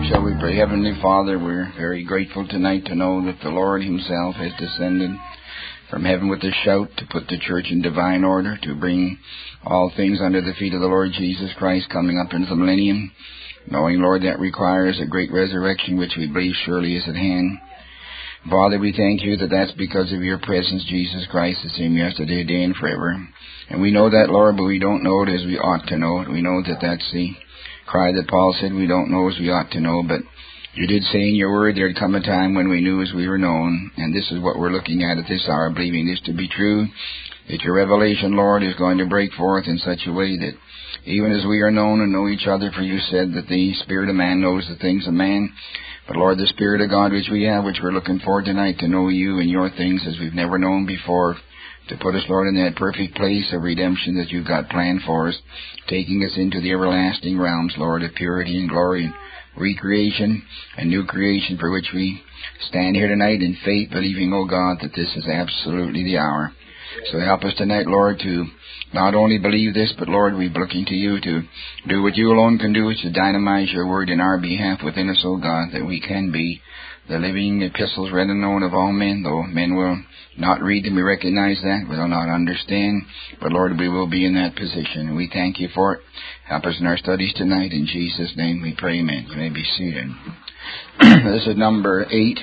Shall we pray? Heavenly Father, we're very grateful tonight to know that the Lord Himself has descended from heaven with a shout to put the church in divine order, to bring all things under the feet of the Lord Jesus Christ coming up into the millennium, knowing, Lord, that requires a great resurrection, which we believe surely is at hand. Father, we thank you that that's because of your presence, Jesus Christ, the same yesterday, today, and forever. And we know that, Lord, but we don't know it as we ought to know it. We know that that's the cry that Paul said we don't know as we ought to know, but you did say in your word there'd come a time when we knew as we were known, and this is what we're looking at this hour, believing this to be true, that your revelation, Lord, is going to break forth in such a way that even as we are known and know each other, for you said that the spirit of man knows the things of man, but Lord, the Spirit of God which we have, which we're looking forward tonight to know you and your things as we've never known before, to put us, Lord, in that perfect place of redemption that you've got planned for us, taking us into the everlasting realms, Lord, of purity and glory and recreation and new creation, for which we stand here tonight in faith, believing, oh God, that this is absolutely the hour. So help us tonight, Lord, to not only believe this, but Lord, we're looking to you to do what you alone can do, which is to dynamize your word in our behalf within us, oh God, that we can be the living epistles read and known of all men, though men will not read them. We recognize that. We will not understand. But Lord, we will be in that position, and we thank you for it. Help us in our studies tonight. In Jesus' name we pray, amen. You may be seated. This is number 8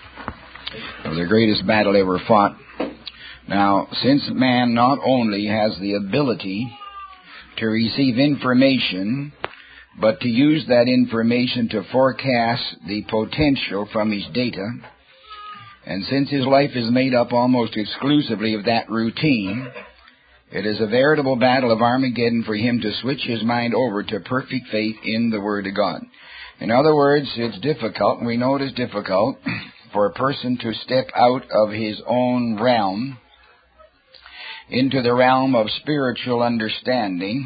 of the greatest battle ever fought. Now, since man not only has the ability to receive information, but to use that information to forecast the potential from his data, and since his life is made up almost exclusively of that routine, it is a veritable battle of Armageddon for him to switch his mind over to perfect faith in the Word of God. In other words, it's difficult, and we know it is difficult, for a person to step out of his own realm into the realm of spiritual understanding,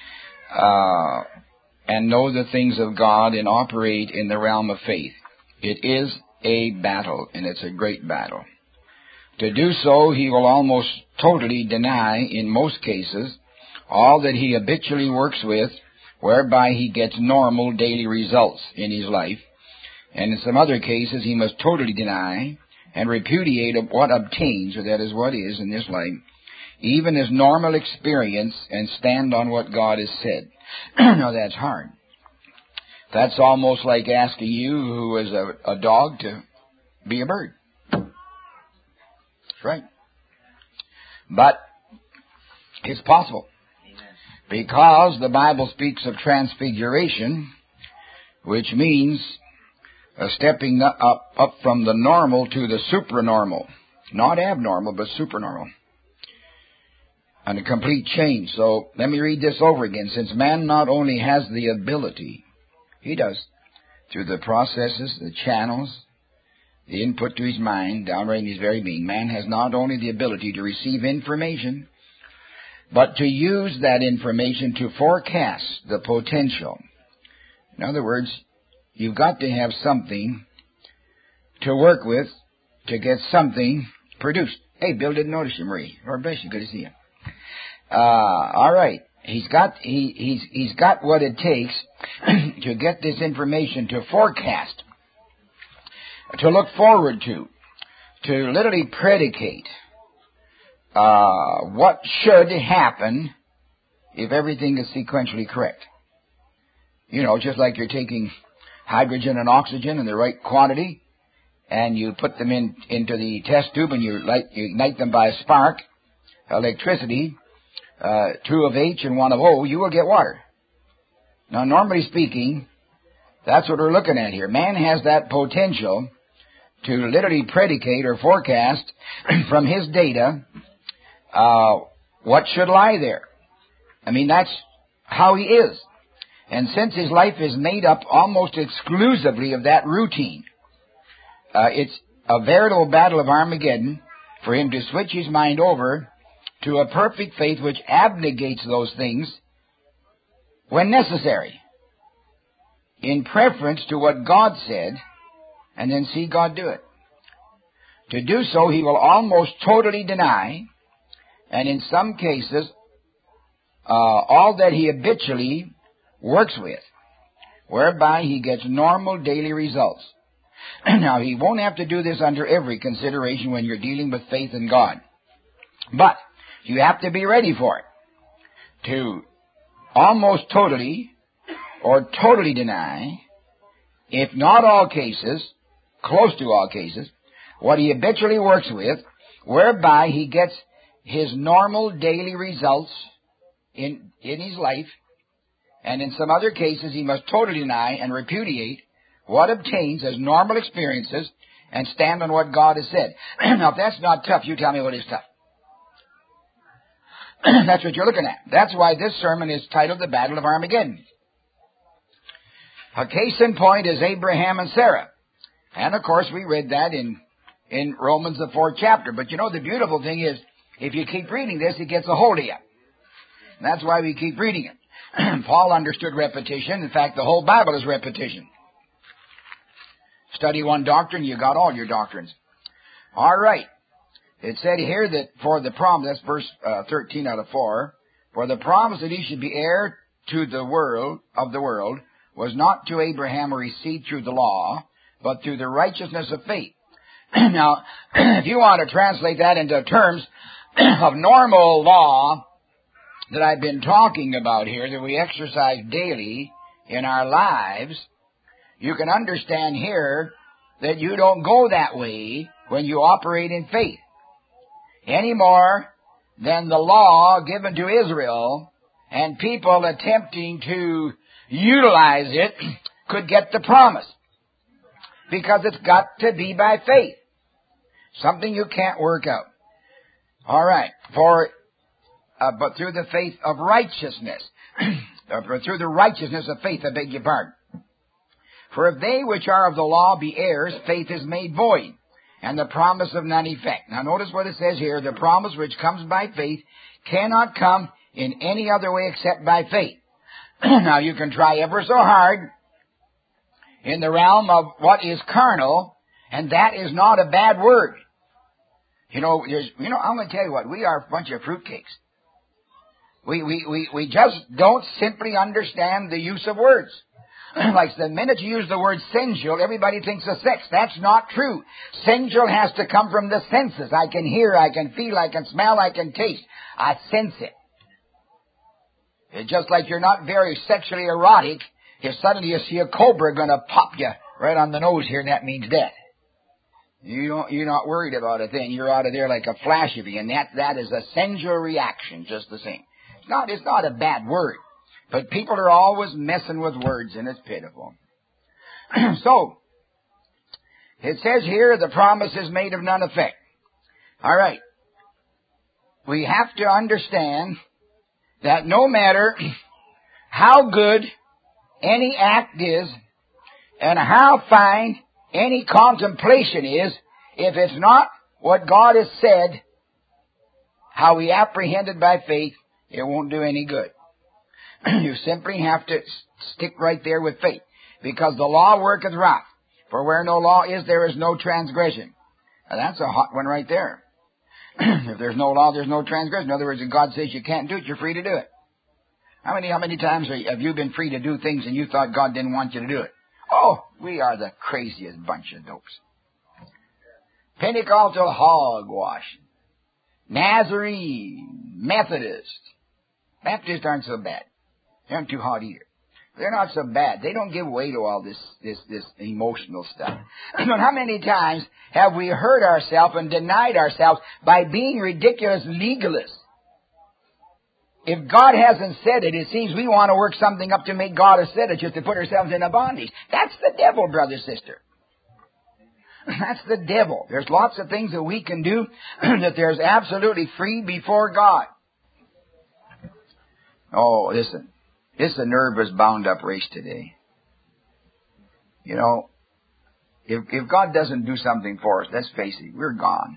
and know the things of God and operate in the realm of faith. It is a battle, and it's a great battle. To do so, he will almost totally deny, in most cases, all that he habitually works with, whereby he gets normal daily results in his life. And in some other cases, he must totally deny and repudiate what obtains, or that is what is in this life, even as normal experience, and stand on what God has said. Now, that's hard. That's almost like asking you, who is a dog, to be a bird. That's right. But it's possible. Because the Bible speaks of transfiguration, which means a stepping up from the normal to the supranormal. Not abnormal, but supranormal. And a complete change. So let me read this over again. Since man not only has the ability, he does, through the processes, the channels, the input to his mind, downright in his very being, man has not only the ability to receive information, but to use that information to forecast the potential. In other words, you've got to have something to work with to get something produced. Hey, Bill, didn't notice you, Marie. Lord bless you. Good to see you. All right. He's got what it takes to get this information to forecast, to look forward to literally predicate what should happen if everything is sequentially correct. You know, just like you're taking hydrogen and oxygen in the right quantity, and you put them into the test tube, and you ignite them by a spark, electricity, 2 of H and 1 of O, you will get water. Now, normally speaking, that's what we're looking at here. Man has that potential to literally predicate or forecast from his data what should lie there. I mean, that's how he is. And since his life is made up almost exclusively of that routine, it's a veritable battle of Armageddon for him to switch his mind over to a perfect faith which abnegates those things when necessary, in preference to what God said, and then see God do it. To do so, he will almost totally deny, and in some cases, all that he habitually works with, whereby he gets normal daily results. Now, he won't have to do this under every consideration when you're dealing with faith in God. But you have to be ready for it. To almost totally or totally deny, if not all cases, close to all cases, what he habitually works with, whereby he gets his normal daily results in his life, and in some other cases he must totally deny and repudiate what obtains as normal experiences and stand on what God has said. Now, if that's not tough, you tell me what is tough. That's what you're looking at. That's why this sermon is titled The Battle of Armageddon. A case in point is Abraham and Sarah. And, of course, we read that in Romans, the 4th chapter. But, you know, the beautiful thing is, if you keep reading this, it gets a hold of you. And that's why we keep reading it. Paul understood repetition. In fact, the whole Bible is repetition. Study one doctrine, you got all your doctrines. All right. It said here that for the promise, that's verse 13 out of 4, for the promise that he should be heir to the world, of the world, was not to Abraham or his seed through the law, but through the righteousness of faith. Now, if you want to translate that into terms of normal law that I've been talking about here, that we exercise daily in our lives, you can understand here that you don't go that way when you operate in faith, any more than the law given to Israel and people attempting to utilize it could get the promise, because it's got to be by faith, something you can't work out. All right, but through the faith of righteousness, through the righteousness of faith, I beg your pardon. For if they which are of the law be heirs, faith is made void, and the promise of none effect. Now notice what it says here, the promise which comes by faith cannot come in any other way except by faith. Now you can try ever so hard in the realm of what is carnal, and that is not a bad word. I'm going to tell you what, we are a bunch of fruitcakes. We just don't simply understand the use of words. Like the minute you use the word sensual, everybody thinks of sex. That's not true. Sensual has to come from the senses. I can hear, I can feel, I can smell, I can taste. I sense it. It's just like you're not very sexually erotic if suddenly you see a cobra going to pop you right on the nose here, and that means death. You're not worried about a thing. You're out of there like a flash of you, and that is a sensual reaction, just the same. It's not a bad word. But people are always messing with words, and it's pitiful. So, it says here, the promise is made of none effect. All right. We have to understand that no matter how good any act is, and how fine any contemplation is, if it's not what God has said, how we apprehend it by faith, it won't do any good. You simply have to stick right there with faith, because the law worketh wrath. For where no law is, there is no transgression. Now that's a hot one right there. If there's no law, there's no transgression. In other words, if God says you can't do it, you're free to do it. How many times have you been free to do things and you thought God didn't want you to do it? Oh, we are the craziest bunch of dopes. Pentecostal hogwash, Nazarene, Methodist. Baptists aren't so bad. They aren't too hot either. They're not so bad. They don't give way to all this emotional stuff. But how many times have we hurt ourselves and denied ourselves by being ridiculous legalists? If God hasn't said it, it seems we want to work something up to make God have said it, just to put ourselves in a bondage. That's the devil, brother, sister. That's the devil. There's lots of things that we can do that there's absolutely free before God. Oh, listen. It's a nervous, bound-up race today. You know, if God doesn't do something for us, let's face it, we're gone.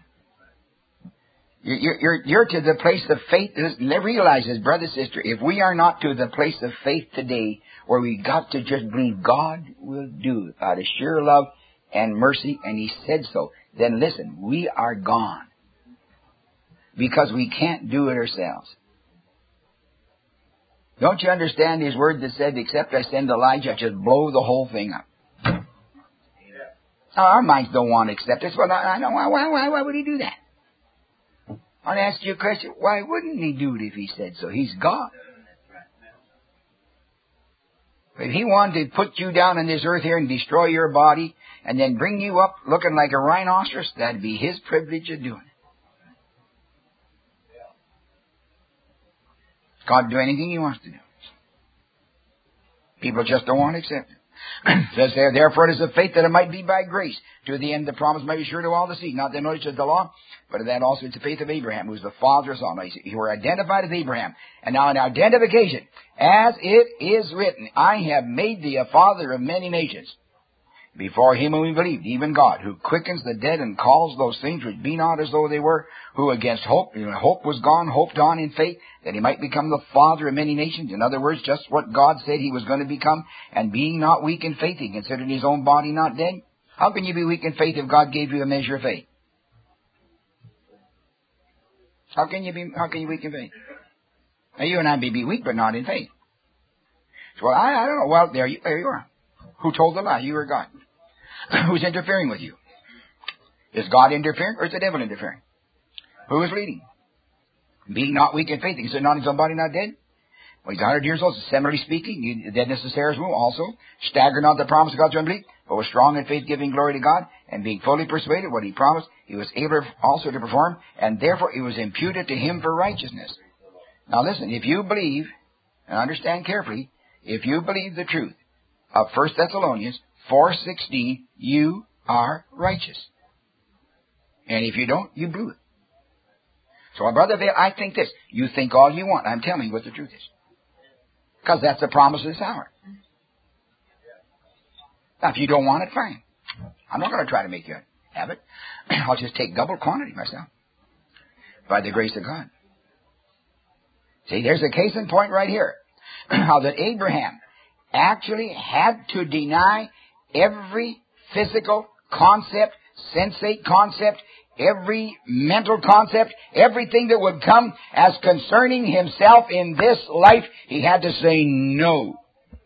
You're to the place of faith. Realize this, brother, sister, if we are not to the place of faith today, where we got to just believe God will do it out of sheer love and mercy, and He said so, then listen, we are gone. Because we can't do it ourselves. Don't you understand his word that said, except I send Elijah, just blow the whole thing up? Now, our minds don't want to accept this. Well, I know why would he do that? I want to ask you a question. Why wouldn't he do it if he said so? He's God. If he wanted to put you down on this earth here and destroy your body and then bring you up looking like a rhinoceros, that'd be his privilege of doing it. God will do anything he wants to do. People just don't want to accept it. Says there, therefore it is of faith that it might be by grace, to the end the promise might be sure to all the seed, not the knowledge of the law, but of that also it's the faith of Abraham, who is the father of us all. Now, you were identified as Abraham. And now in identification, as it is written, I have made thee a father of many nations. Before him whom we believed, even God, who quickens the dead and calls those things which be not as though they were, who against hope, hope was gone, hoped on in faith, that he might become the father of many nations. In other words, just what God said he was going to become. And being not weak in faith, he considered his own body not dead. How can you be weak in faith if God gave you a measure of faith? How can you be weak in faith? Now you and I may be weak, but not in faith. So, well, I don't know. Well, there you are. Who told the lie? You or God? Who's interfering with you? Is God interfering or is the devil interfering? Who is leading? Being not weak in faith, he said, not his own body not dead. Well, he's 100 years old, similarly speaking, the deadness of Sarah's womb also. Stagger not the promise of God's unbelief, but was strong in faith, giving glory to God, and being fully persuaded what he promised, he was able also to perform, and therefore it was imputed to him for righteousness. Now listen, if you believe, and understand carefully, if you believe the truth of 1 Thessalonians 4:16, you are righteous. And if you don't, you blew it. So, Brother Vail, I think this. You think all you want. I'm telling you what the truth is. Because that's the promise of this hour. Now, if you don't want it, fine. I'm not going to try to make you have it. I'll just take double quantity myself. By the grace of God. See, there's a case in point right here. How that Abraham actually had to deny every physical concept, sensate concept, every mental concept, everything that would come as concerning himself in this life, he had to say no.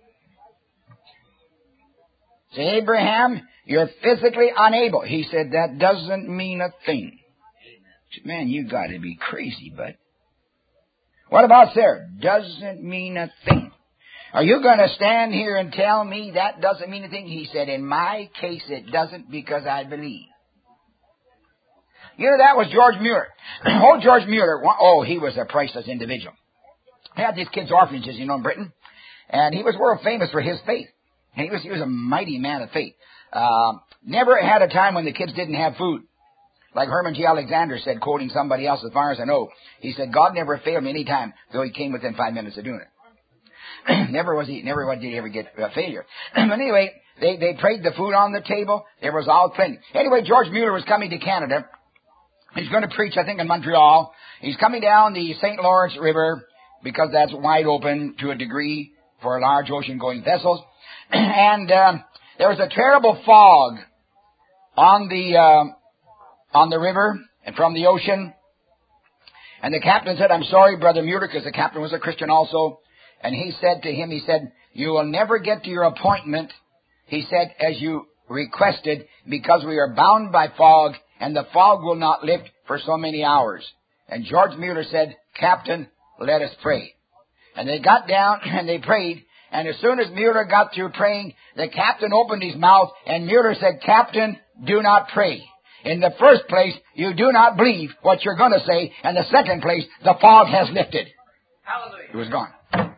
Say, Abraham, you're physically unable. He said, that doesn't mean a thing. Said, man, you got to be crazy, bud. What about Sarah? Doesn't mean a thing. Are you going to stand here and tell me that doesn't mean a thing? He said, in my case it doesn't because I believe. You know, that was George Mueller. Oh, George Mueller, oh, he was a priceless individual. He had these kids' orphanages, in Britain. And he was world famous for his faith. And he was a mighty man of faith. Never had a time when the kids didn't have food. Like Herman G. Alexander said, quoting somebody else as far as I know, he said, God never failed me any time, though he came within 5 minutes of doing it. Never did he ever get failure. But anyway, they prayed the food on the table. There was all plenty. Anyway, George Mueller was coming to Canada. He's going to preach, I think, in Montreal. He's coming down the St. Lawrence River because that's wide open to a degree for large ocean-going vessels. And there was a terrible fog on the river and from the ocean. And the captain said, I'm sorry, Brother Mueller, because the captain was a Christian also. And he said to him, he said, you will never get to your appointment, he said, as you requested, because we are bound by fog, and the fog will not lift for so many hours. And George Mueller said, Captain, let us pray. And they got down and they prayed. And as soon as Mueller got through praying, the captain opened his mouth, and Mueller said, Captain, do not pray. In the first place, you do not believe what you're going to say. And the second place, the fog has lifted. Hallelujah. It was gone.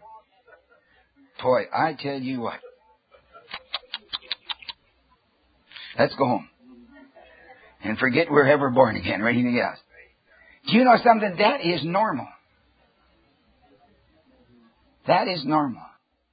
Boy, I tell you what. Let's go home. And forget we're ever born again or anything else. Do you know something? That is normal. That is normal.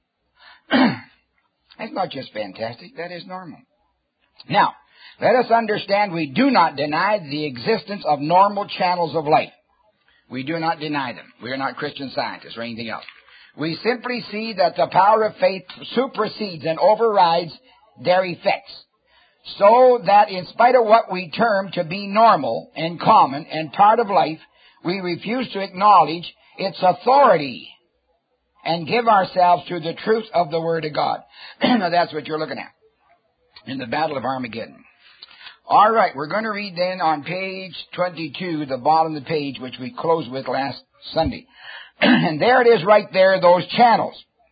That's not just fantastic. That is normal. Now, let us understand we do not deny the existence of normal channels of life. We do not deny them. We are not Christian Scientists or anything else. We simply see that the power of faith supersedes and overrides their effects. So that in spite of what we term to be normal and common and part of life, we refuse to acknowledge its authority and give ourselves to the truth of the Word of God. Now that's what you're looking at in the Battle of Armageddon. All right, we're going to read then on page 22, the bottom of the page, which we closed with last Sunday. And there it is right there, those channels.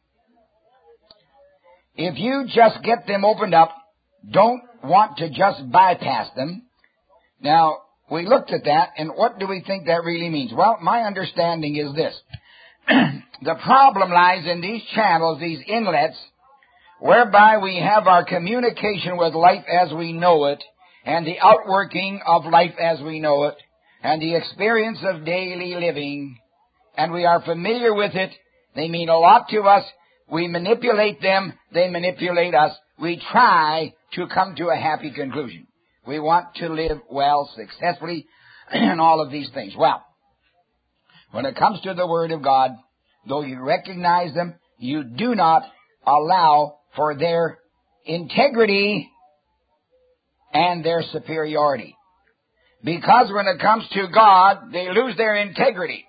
If you just get them opened up, don't want to just bypass them. Now, we looked at that, and what do we think that really means? Well, my understanding is this. The problem lies in these channels, these inlets, whereby we have our communication with life as we know it, and the outworking of life as we know it, and the experience of daily living, and we are familiar with it. They mean a lot to us. We manipulate them. They manipulate us. We try to come to a happy conclusion. We want to live well, successfully, and all of these things. Well, when it comes to the Word of God, though you recognize them, you do not allow for their integrity and their superiority. Because when it comes to God, they lose their integrity.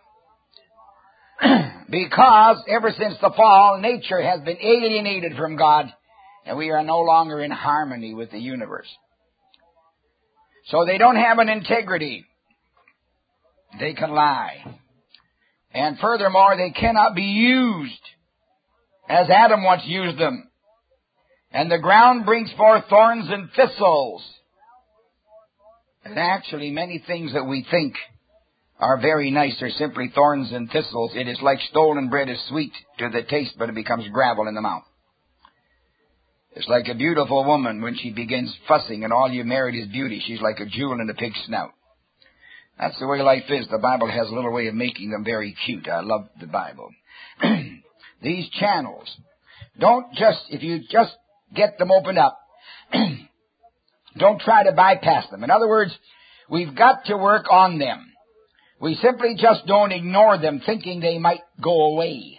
Because ever since the fall, nature has been alienated from God, and we are no longer in harmony with the universe. So they don't have an integrity. They can lie. And furthermore, they cannot be used as Adam once used them. And the ground brings forth thorns and thistles. And actually, many things that we think are very nice are simply thorns and thistles. It is like stolen bread is sweet to the taste, but it becomes gravel in the mouth. It's like a beautiful woman when she begins fussing and all you married is beauty. She's like a jewel in a pig's snout. That's the way life is. The Bible has a little way of making them very cute. I love the Bible. These channels, if you just get them opened up, don't try to bypass them. In other words, we've got to work on them. We simply just don't ignore them thinking they might go away.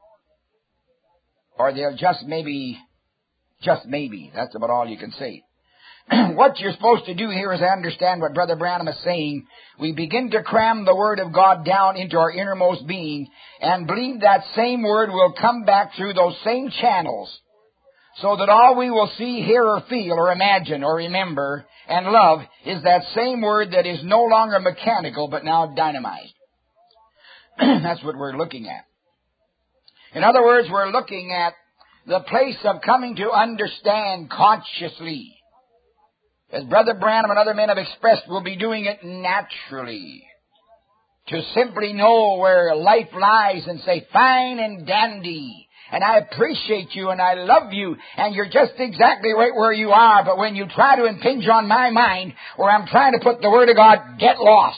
Or they'll just maybe, that's about all you can say. What you're supposed to do here is understand what Brother Branham is saying. We begin to cram the Word of God down into our innermost being and believe that same Word will come back through those same channels so that all we will see, hear, or feel, or imagine, or remember, and love is that same Word that is no longer mechanical but now dynamized. That's what we're looking at. In other words, we're looking at the place of coming to understand consciously. As Brother Branham and other men have expressed, we'll be doing it naturally. To simply know where life lies and say, fine and dandy, and I appreciate you and I love you, and you're just exactly right where you are, but when you try to impinge on my mind, where I'm trying to put the Word of God, get lost.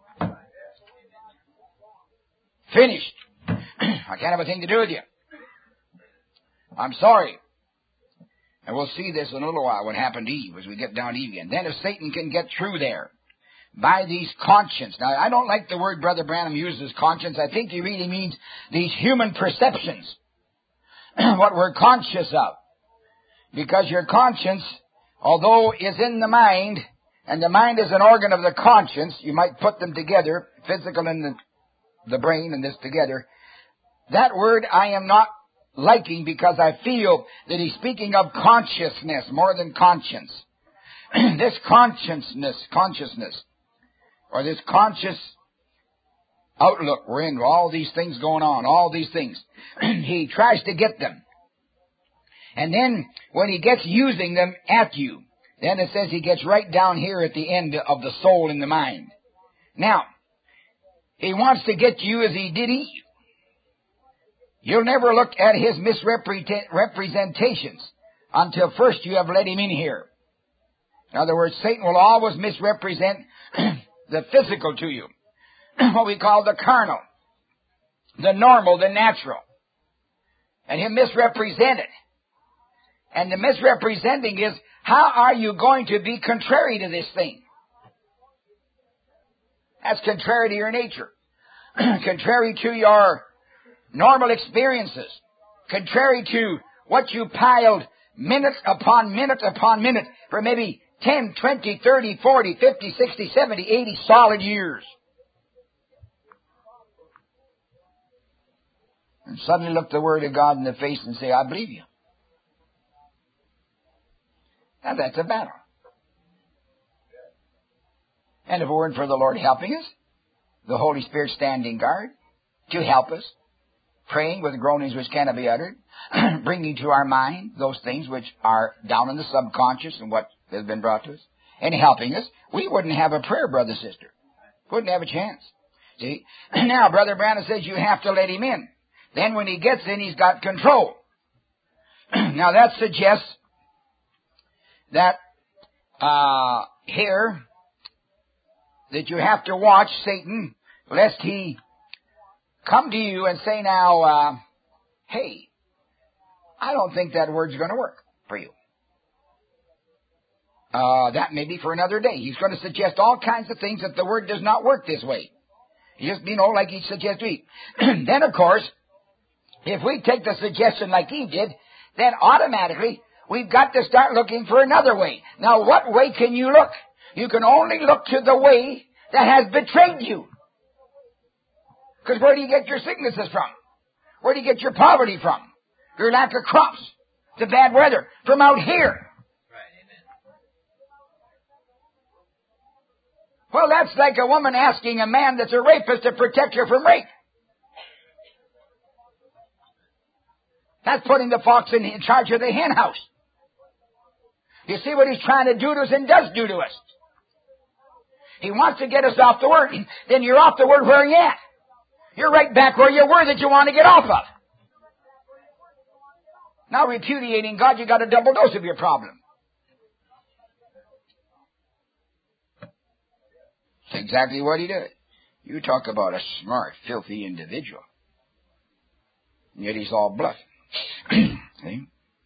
Finished. I can't have a thing to do with you. I'm sorry. And we'll see this in a little while, what happened to Eve, as we get down to Eve again. Then if Satan can get through there by these conscience. Now, I don't like the word Brother Branham uses, conscience. I think he really means these human perceptions, what we're conscious of. Because your conscience, although is in the mind, and the mind is an organ of the conscience, you might put them together, physical and the brain and this together. That word I am not liking because I feel that he's speaking of consciousness more than conscience. This consciousness, or this conscious outlook we're in, all these things going on, all these things. He tries to get them. And then when he gets using them at you, then it says he gets right down here at the end of the soul and the mind. Now, he wants to get you as he did Eve. You'll never look at his misrepresentations until first you have let him in here. In other words, Satan will always misrepresent the physical to you, what we call the carnal, the normal, the natural. And he'll misrepresent it. And the misrepresenting is, how are you going to be contrary to this thing? That's contrary to your nature. Contrary to your normal experiences. Contrary to what you piled minute upon minute upon minute for maybe 10, 20, 30, 40, 50, 60, 70, 80 solid years. and suddenly look the Word of God in the face and say, I believe you. Now that's a battle. And if it weren't for the Lord helping us, the Holy Spirit standing guard to help us, praying with groanings which cannot be uttered, bringing to our mind those things which are down in the subconscious and what has been brought to us, and helping us, we wouldn't have a prayer, brother, sister. Wouldn't have a chance. See? Now, Brother Branham says you have to let him in. Then when he gets in, he's got control. Now that suggests that here that you have to watch Satan lest he come to you and say now, hey, I don't think that word's going to work for you. That may be for another day. He's going to suggest all kinds of things that the word does not work this way. Just, like he suggested to eat. Then, of course, if we take the suggestion like he did, then automatically we've got to start looking for another way. Now, what way can you look? You can only look to the way that has betrayed you. Because where do you get your sicknesses from? Where do you get your poverty from? Your lack of crops, the bad weather, from out here. Well, that's like a woman asking a man that's a rapist to protect her from rape. That's putting the fox in charge of the hen house. You see what he's trying to do to us and does do to us. He wants to get us off the word. Then you're off the word where you at. You're right back where you were that you want to get off of. Now repudiating God, you got a double dose of your problem. That's exactly what he did. You talk about a smart, filthy individual. And yet he's all bluff. See?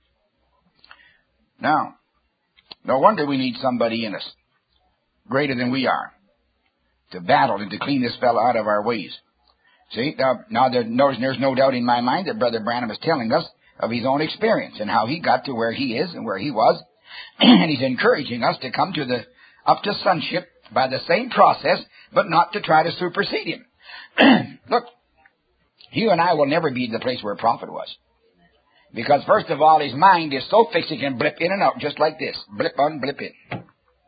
Now, no wonder we need somebody in us, greater than we are, to battle and to clean this fellow out of our ways. See, now there's no doubt in my mind that Brother Branham is telling us of his own experience and how he got to where he is and where he was. And he's encouraging us to come to up to sonship by the same process, but not to try to supersede him. Look, you and I will never be the place where a prophet was. Because first of all, his mind is so fixed he can blip in and out just like this. Blip on, blip in.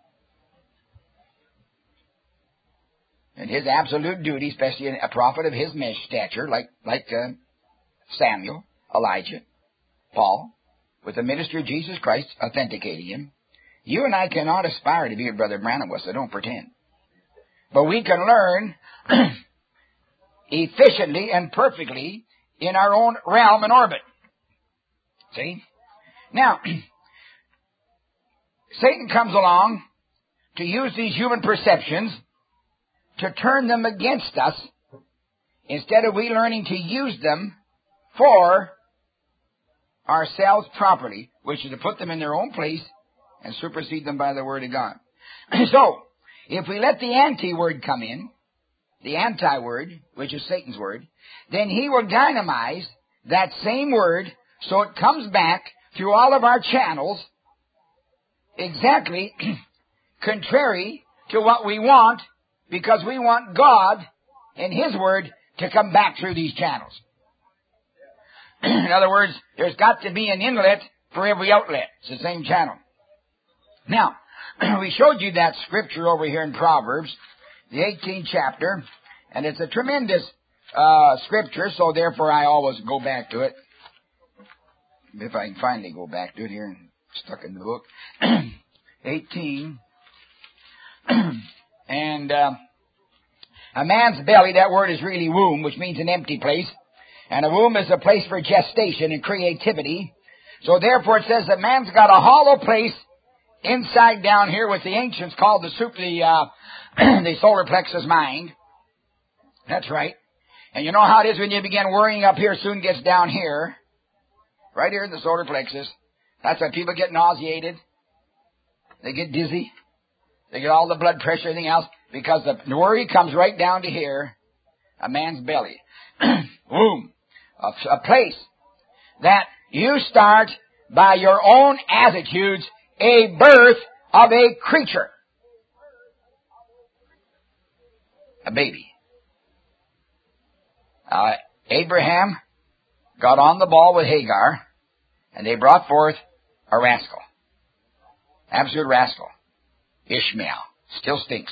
And his absolute duty, especially a prophet of his stature, like Samuel, Elijah, Paul, with the ministry of Jesus Christ authenticating him, you and I cannot aspire to be what Brother Branham was, so don't pretend. But we can learn efficiently and perfectly in our own realm and orbit. See? Now, Satan comes along to use these human perceptions to turn them against us instead of we learning to use them for ourselves properly, which is to put them in their own place and supersede them by the Word of God. So, if we let the anti-word come in, the anti-word, which is Satan's word, then he will dynamize that same word so it comes back through all of our channels exactly contrary to what we want, because we want God and His Word to come back through these channels. In other words, there's got to be an inlet for every outlet. It's the same channel. Now, we showed you that scripture over here in Proverbs, the 18th chapter, and it's a tremendous scripture, so therefore I always go back to it. If I can finally go back to it here, stuck in the book. 18. And a man's belly, that word is really womb, which means an empty place. And a womb is a place for gestation and creativity. So therefore it says that man's got a hollow place inside down here, what the ancients called the solar plexus mind. That's right. And you know how it is when you begin worrying up here, soon gets down here. Right here in the solar plexus. That's why people get nauseated. They get dizzy. They get all the blood pressure, everything else, because the worry comes right down to here, a man's belly. Womb. A place that you start by your own attitudes, a birth of a creature. A baby. Abraham got on the ball with Hagar, and they brought forth a rascal. Absolute rascal. Ishmael. Still stinks.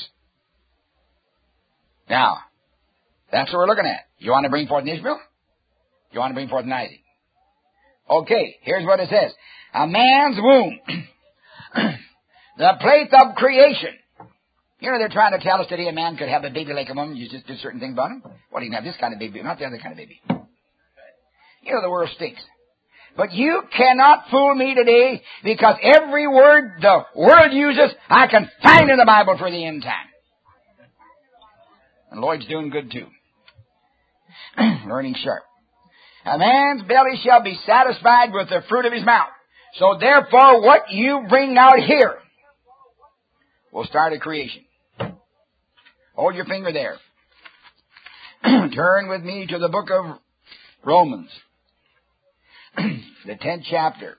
Now, that's what we're looking at. You want to bring forth an Ishmael? You want to bring forth an Isaac? Okay, here's what it says. A man's womb, the place of creation. You know, they're trying to tell us today a man could have a baby like a woman. You just do certain things about him. Well, he can have this kind of baby, not the other kind of baby. You know, the world stinks. But you cannot fool me today, because every word the world uses, I can find in the Bible for the end time. And Lloyd's doing good too. Learning sharp. A man's belly shall be satisfied with the fruit of his mouth. So therefore, what you bring out here will start a creation. Hold your finger there. Turn with me to the book of Romans, the 10th chapter.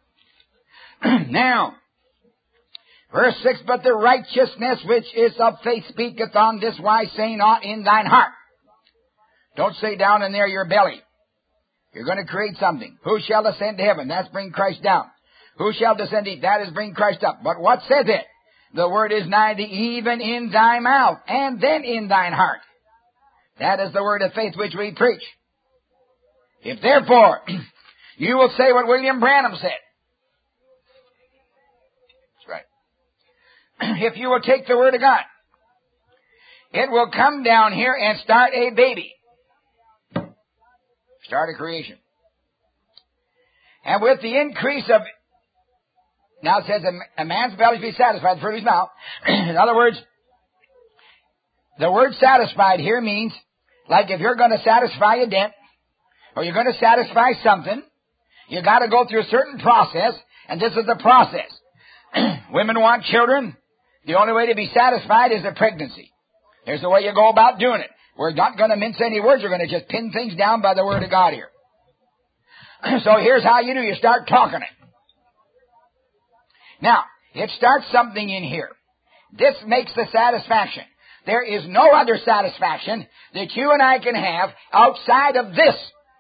Now, verse 6, but the righteousness which is of faith speaketh on this wise, say not in thine heart. Don't say down in there your belly. You're going to create something. Who shall ascend to heaven? That's bring Christ down. Who shall descend deep? That is bring Christ up. But what says it? The word is nigh thee, even in thy mouth, and then in thine heart. That is the word of faith which we preach. If therefore you will say what William Branham said. That's right. If you will take the word of God, it will come down here and start a baby. Start a creation. And with the increase of, now it says a man's belly shall be satisfied, the fruit of his mouth. In other words, the word satisfied here means, like if you're going to satisfy a debt, or you're going to satisfy something, you got to go through a certain process, and this is the process. Women want children. The only way to be satisfied is a pregnancy. There's the way you go about doing it. We're not going to mince any words. We're going to just pin things down by the Word of God here. So here's how you do. You start talking it. Now, it starts something in here. This makes the satisfaction. There is no other satisfaction that you and I can have outside of this.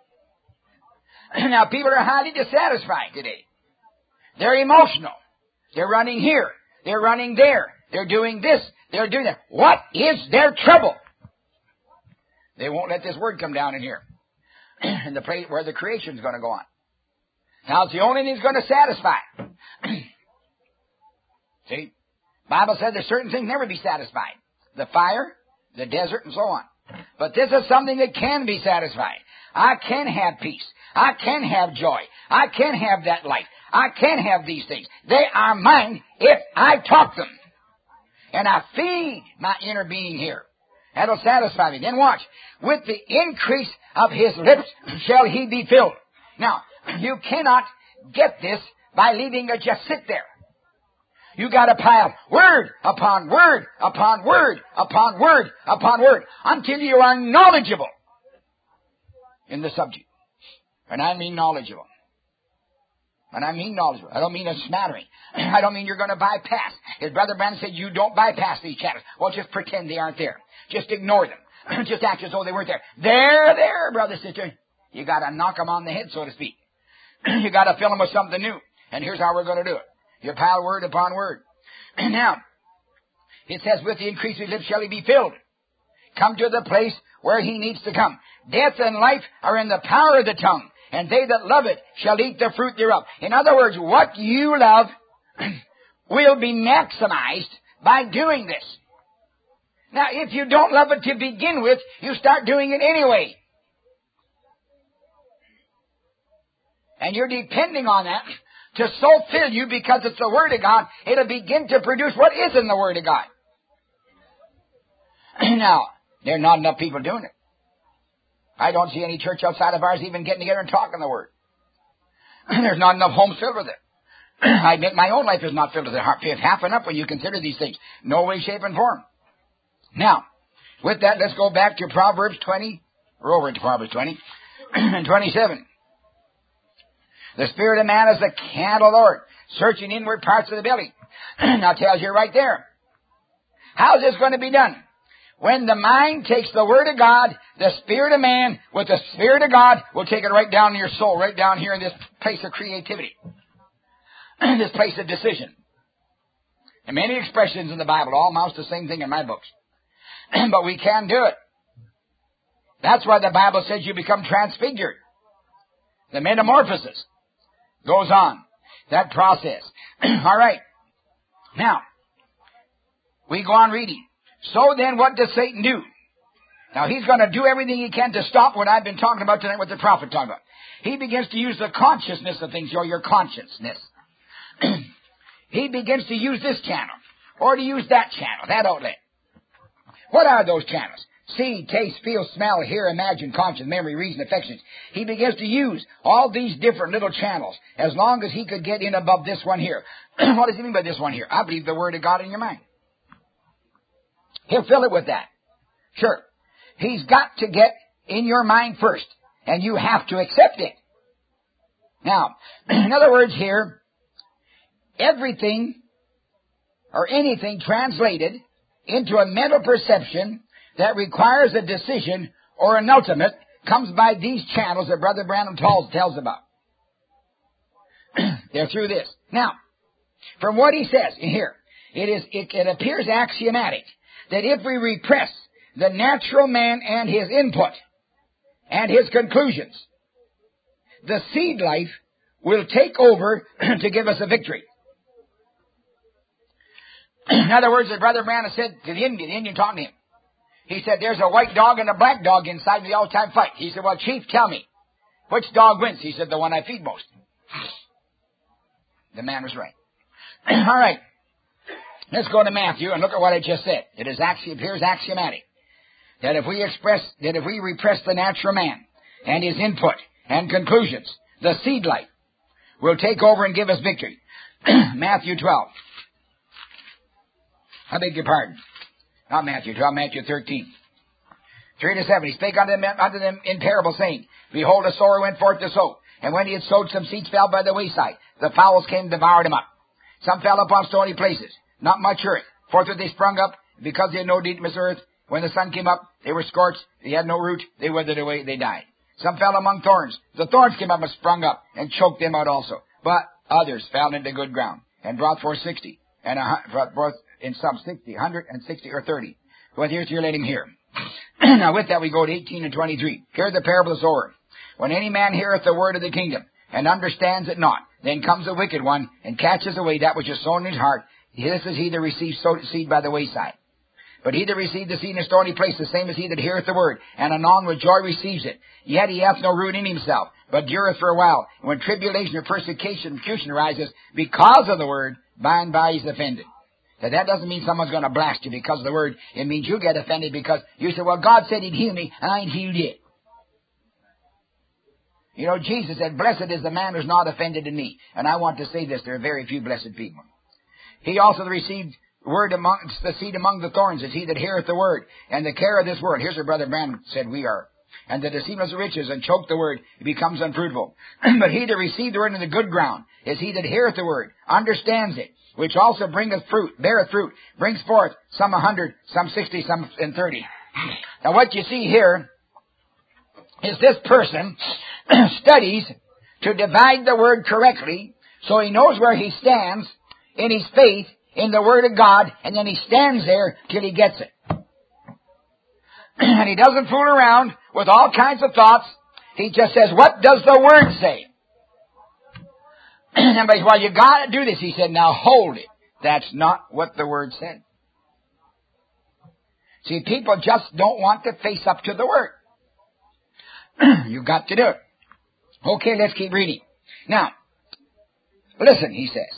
Now, people are highly dissatisfied today. They're emotional. They're running here. They're running there. They're doing this. They're doing that. What is their trouble? They won't let this word come down in here. In the place where the creation is going to go on. Now, it's the only thing that's going to satisfy. See? Bible said there's certain things never be satisfied. The fire, the desert, and so on. But this is something that can be satisfied. I can have peace. I can have joy. I can have that life. I can have these things. They are mine if I talk them. And I feed my inner being here. That'll satisfy me. Then watch. With the increase of his lips shall he be filled. Now, you cannot get this by leaving it just sit there. You got to pile word upon word upon word upon word upon word until you are knowledgeable in the subject. And I mean knowledgeable. And I mean knowledgeable. I don't mean a smattering. I don't mean you're going to bypass. As Brother Branham said, you don't bypass these chapters. Well, just pretend they aren't there. Just ignore them. Just act as though they weren't there. They're there, brother, sister. You got to knock them on the head, so to speak. You got to fill them with something new. And here's how we're going to do it. You pile word upon word. Now, it says, with the increase of his lips shall he be filled. Come to the place where he needs to come. Death and life are in the power of the tongue, and they that love it shall eat the fruit thereof. In other words, what you love will be maximized by doing this. Now, if you don't love it to begin with, you start doing it anyway. And you're depending on that to so fill you because it's the Word of God, it'll begin to produce what is in the Word of God. Now, there are not enough people doing it. I don't see any church outside of ours even getting together and talking the Word. There's not enough homes filled with it. I admit my own life is not filled with it. It's half enough when you consider these things. No way, shape, and form. Now, with that, let's go back to Proverbs 20. We're over into Proverbs 20 and 27. The spirit of man is the candle of the Lord, searching inward parts of the belly. Now, tells you right there. How is this going to be done? When the mind takes the Word of God, the Spirit of man with the Spirit of God will take it right down in your soul, right down here in this place of creativity, this place of decision. And many expressions in the Bible, all amounts to the same thing in my books. But we can do it. That's why the Bible says you become transfigured. The metamorphosis goes on. That process. All right. Now, we go on reading. So then, what does Satan do? Now, he's going to do everything he can to stop what I've been talking about tonight, what the prophet talked about. He begins to use the consciousness of things, or your consciousness. He begins to use this channel, or to use that channel, that outlet. What are those channels? See, taste, feel, smell, hear, imagine, conscience, memory, reason, affections. He begins to use all these different little channels as long as he could get in above this one here. What does he mean by this one here? I believe the Word of God in your mind. He'll fill it with that. Sure. He's got to get in your mind first, and you have to accept it. Now, in other words here, everything or anything translated into a mental perception that requires a decision or an ultimate comes by these channels that Brother Branham tells about. They're through this. Now, from what he says in here, it appears axiomatic that if we repress the natural man and his input and his conclusions, the seed life will take over to give us a victory. In other words, as Brother Branham said to the Indian talking to him, he said, there's a white dog and a black dog inside the all-time fight. He said, well, Chief, tell me, which dog wins? He said, the one I feed most. The man was right. All right. Let's go to Matthew and look at what I just said. It appears axiomatic that if we repress the natural man and his input and conclusions, the seed life will take over and give us victory. Matthew 12. I beg your pardon. Not Matthew 12, Matthew 13. 3-7. He spake unto them in parable, saying, Behold, a sower went forth to sow. And when he had sowed, some seeds fell by the wayside. The fowls came and devoured them up. Some fell upon stony places, not much earth. Forthwith they sprung up, because they had no deepness earth. When the sun came up, they were scorched. They had no root. They withered away. They died. Some fell among thorns. The thorns came up and sprung up, and choked them out also. But others fell into good ground, and brought forth 60, and brought in some 60, 160 or 30. Well, here's your let him hear. Now with that we go to 18 and 23. Hear the parable of the sower. When any man heareth the word of the kingdom, and understands it not, then comes a wicked one, and catches away that which is sown in his heart. This is he that receives seed by the wayside. But he that received the seed in a stony place, the same as he that heareth the word, and anon with joy receives it. Yet he hath no root in himself, but dureth for a while. And when tribulation or persecution arises because of the word, by and by he's offended. Now that doesn't mean someone's going to blast you because of the word. It means you get offended because you say, well, God said he'd heal me, and I ain't healed yet. You know, Jesus said, blessed is the man who's not offended in me. And I want to say this, there are very few blessed people. He also received the seed among the thorns is he that heareth the word, and the care of this word. Here's what Brother Branham said we are. And the deceivers of riches, and choke the word, it becomes unfruitful. But he that received the word in the good ground is he that heareth the word, understands it, which also beareth fruit, brings forth some 100, some 60, some 30. Now what you see here is this person studies to divide the word correctly, so he knows where he stands in his faith in the Word of God, and then he stands there till he gets it. And he doesn't fool around with all kinds of thoughts. He just says, what does the Word say? And everybody's, well, you got to do this. He said, now hold it. That's not what the Word said. See, people just don't want to face up to the Word. You've got to do it. Okay, let's keep reading. Now, listen, he says.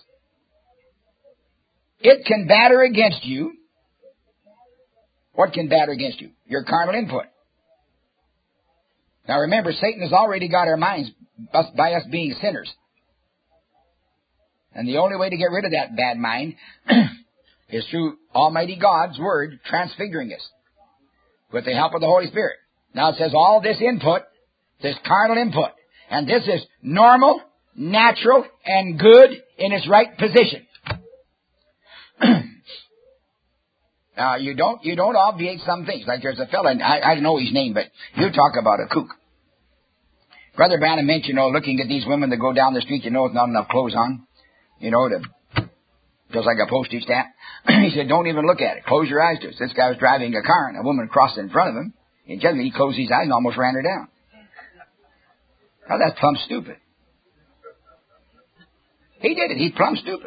It can batter against you. What can batter against you? Your carnal input. Now remember, Satan has already got our minds by us being sinners. And the only way to get rid of that bad mind is through Almighty God's Word transfiguring us with the help of the Holy Spirit. Now it says all this input, this carnal input, and this is normal, natural, and good in its right position. You don't obviate some things. Like there's a fella, and I don't know his name, but you talk about a kook. Brother Branham mentioned, looking at these women that go down the street, with not enough clothes on, just like a postage stamp. He said, don't even look at it. Close your eyes to it. This guy was driving a car, and a woman crossed in front of him. And he closed his eyes and almost ran her down. Now, that's plumb stupid. He did it. He's plumb stupid.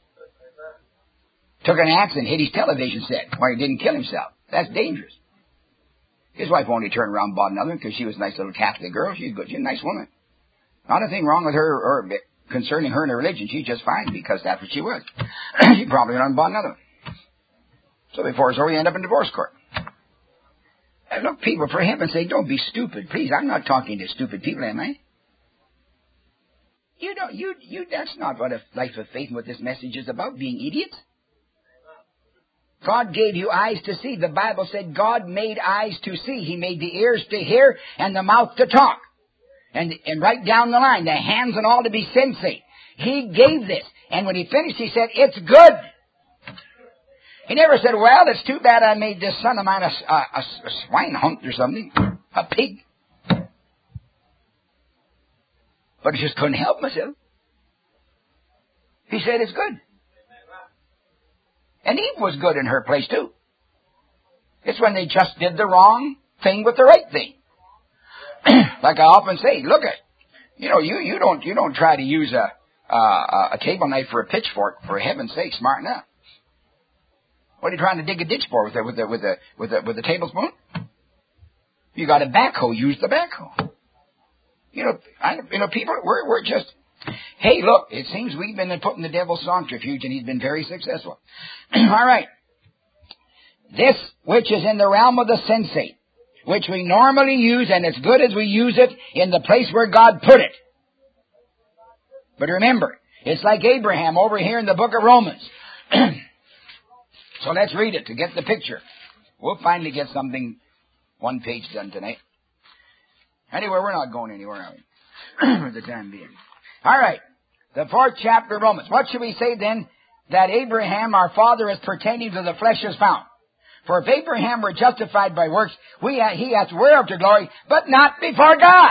Took an axe and hit his television set while he didn't kill himself. That's dangerous. His wife only turned around and bought another one because she was a nice little Catholic girl. She's good. She's a nice woman. Not a thing wrong with her or concerning her and her religion. She's just fine because that's what she was. She probably went out and bought another one. So before it's over, you end up in divorce court. And look, people, for heaven's sake, don't be stupid. Please, I'm not talking to stupid people, am I? That's not what a life of faith and what this message is about, being idiots. God gave you eyes to see. The Bible said God made eyes to see. He made the ears to hear and the mouth to talk. And right down the line, the hands and all to be sensate. He gave this. And when he finished, he said, it's good. He never said, well, it's too bad I made this son of mine a swine hunt or something. A pig. But I just couldn't help myself. He said it's good. And Eve was good in her place too. It's when they just did the wrong thing with the right thing. Like I often say, look at, you don't try to use a table knife for a pitchfork, for heaven's sake, smart enough. What are you trying to dig a ditch for with a tablespoon? You got a backhoe, use the backhoe. People, we're just, hey, look, it seems we've been putting the devil's subterfuge and he's been very successful. All right. This, which is in the realm of the sensate, which we normally use, and it's good as we use it in the place where God put it. But remember, it's like Abraham over here in the book of Romans. So let's read it to get the picture. We'll finally get something, one page done tonight. Anyway, we're not going anywhere, are we? For the time being. All right. The 4th chapter of Romans. What should we say then? That Abraham, our father, is pertaining to the flesh is found. For if Abraham were justified by works, he hath whereof to glory, but not before God.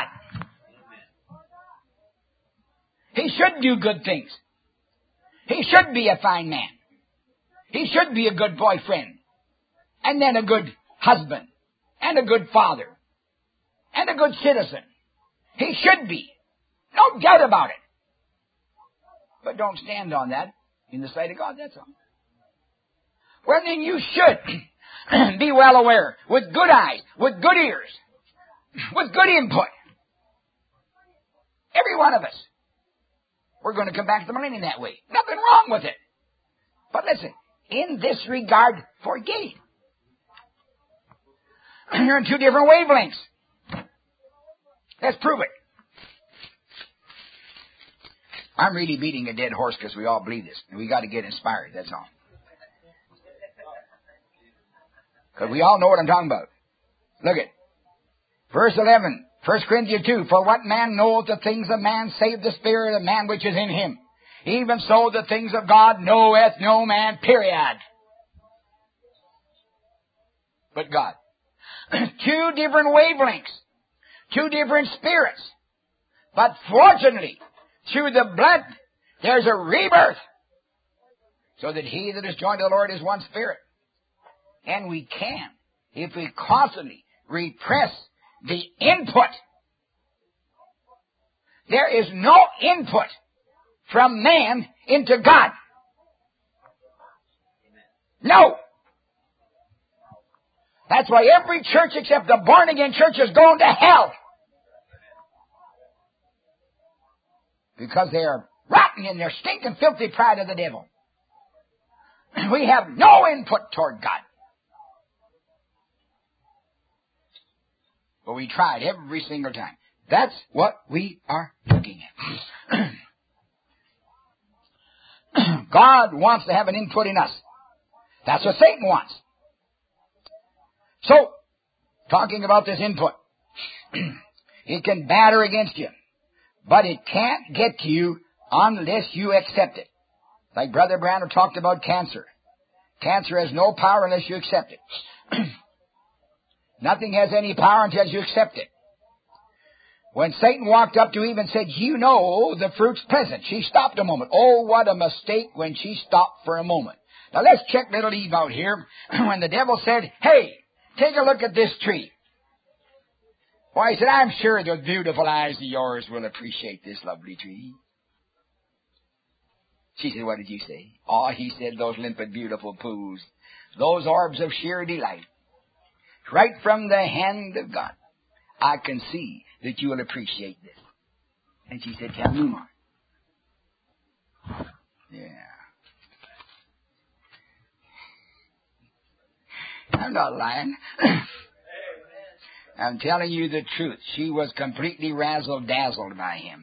He should do good things. He should be a fine man. He should be a good boyfriend. And then a good husband. And a good father. And a good citizen. He should be. No doubt about it. But don't stand on that in the sight of God, that's all. Well, then you should be well aware, with good eyes, with good ears, with good input. Every one of us. We're going to come back to the millennium that way. Nothing wrong with it. But listen, in this regard, forget it. You're in 2 different wavelengths. Let's prove it. I'm really beating a dead horse because we all believe this. And we got to get inspired, that's all. Because we all know what I'm talking about. Look at verse 11, 1 Corinthians 2. For what man knoweth the things of man, save the spirit of man which is in him? Even so the things of God knoweth no man, period. But God. 2 different wavelengths. 2 different spirits. But fortunately, through the blood, there's a rebirth. So that he that is joined to the Lord is one spirit. And we can, if we constantly repress the input. There is no input from man into God. No. That's why every church except the born-again church is going to hell. Because they are rotten in their stinking, filthy pride of the devil. We have no input toward God. But we tried every single time. That's what we are looking at. God wants to have an input in us. That's what Satan wants. So, talking about this input, it can batter against you. But it can't get to you unless you accept it. Like Brother Branham talked about cancer. Cancer has no power unless you accept it. Nothing has any power until you accept it. When Satan walked up to Eve and said, you know the fruit's pleasant, she stopped a moment. Oh, what a mistake when she stopped for a moment. Now let's check little Eve out here. When the devil said, hey, take a look at this tree. Why, he said, I'm sure the beautiful eyes of yours will appreciate this lovely tree. She said, what did you say? Oh, he said, those limpid, beautiful pools, those orbs of sheer delight, right from the hand of God. I can see that you will appreciate this. And she said, tell me more. Yeah. I'm not lying. I'm telling you the truth. She was completely razzle-dazzled by him.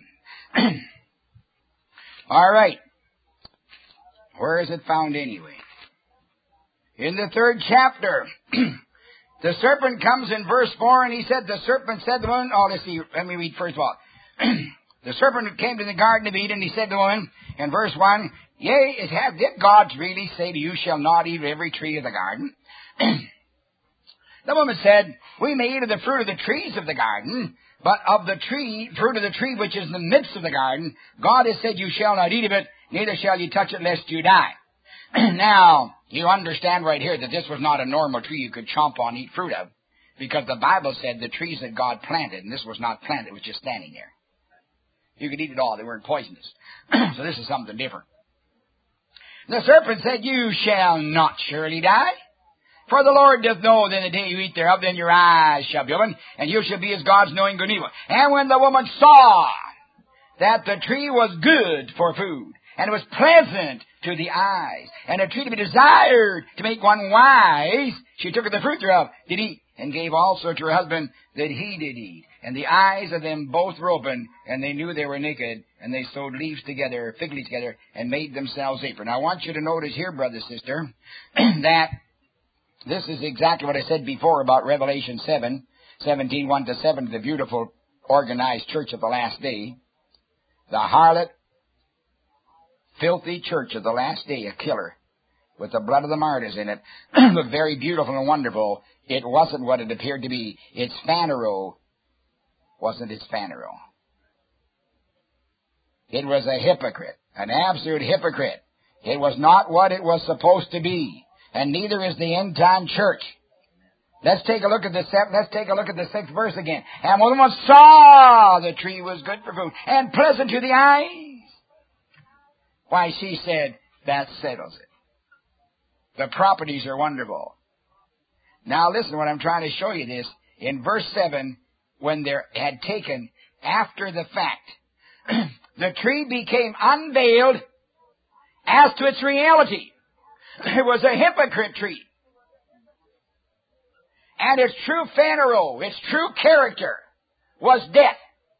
All right. Where is it found anyway? In the 3rd chapter. The serpent comes in verse 4, and he said, the serpent said to the woman, oh, let's see, let me read first of all. The serpent came to the Garden of Eden, he said to the woman, in verse 1, yea, did God really say to you, shall not eat of every tree of the garden? The woman said, we may eat of the fruit of the trees of the garden, but of the fruit of the tree which is in the midst of the garden, God has said, you shall not eat of it, neither shall you touch it, lest you die. Now, you understand right here that this was not a normal tree you could chomp on, eat fruit of, because the Bible said the trees that God planted, and this was not planted, it was just standing there. You could eat it all, they weren't poisonous. So this is something different. The serpent said, you shall not surely die. For the Lord doth know that in the day you eat thereof, then your eyes shall be opened, and you shall be as gods, knowing good and evil. And when the woman saw that the tree was good for food, and it was pleasant to the eyes, and a tree to be desired to make one wise, she took of the fruit thereof, did eat, and gave also to her husband that he did eat. And the eyes of them both were opened, and they knew they were naked, and they sewed leaves together, fig leaves together, and made themselves aprons. Now I want you to notice here, brother, sister, that this is exactly what I said before about Revelation 17, 1-7, the beautiful organized church of the last day. The harlot, filthy church of the last day, a killer, with the blood of the martyrs in it, looked very beautiful and wonderful. It wasn't what it appeared to be. Its Phaneroo wasn't its Phaneroo. It was a hypocrite, an absolute hypocrite. It was not what it was supposed to be. And neither is the end time church. Let's take a look at the 6th verse again. And when one saw the tree was good for food and pleasant to the eyes, why, she said, that settles it. The properties are wonderful. Now listen, what I'm trying to show you this, in verse 7, when they had taken after the fact, the tree became unveiled as to its reality. It was a hypocrite tree. And its true Phaneroo, its true character, was death.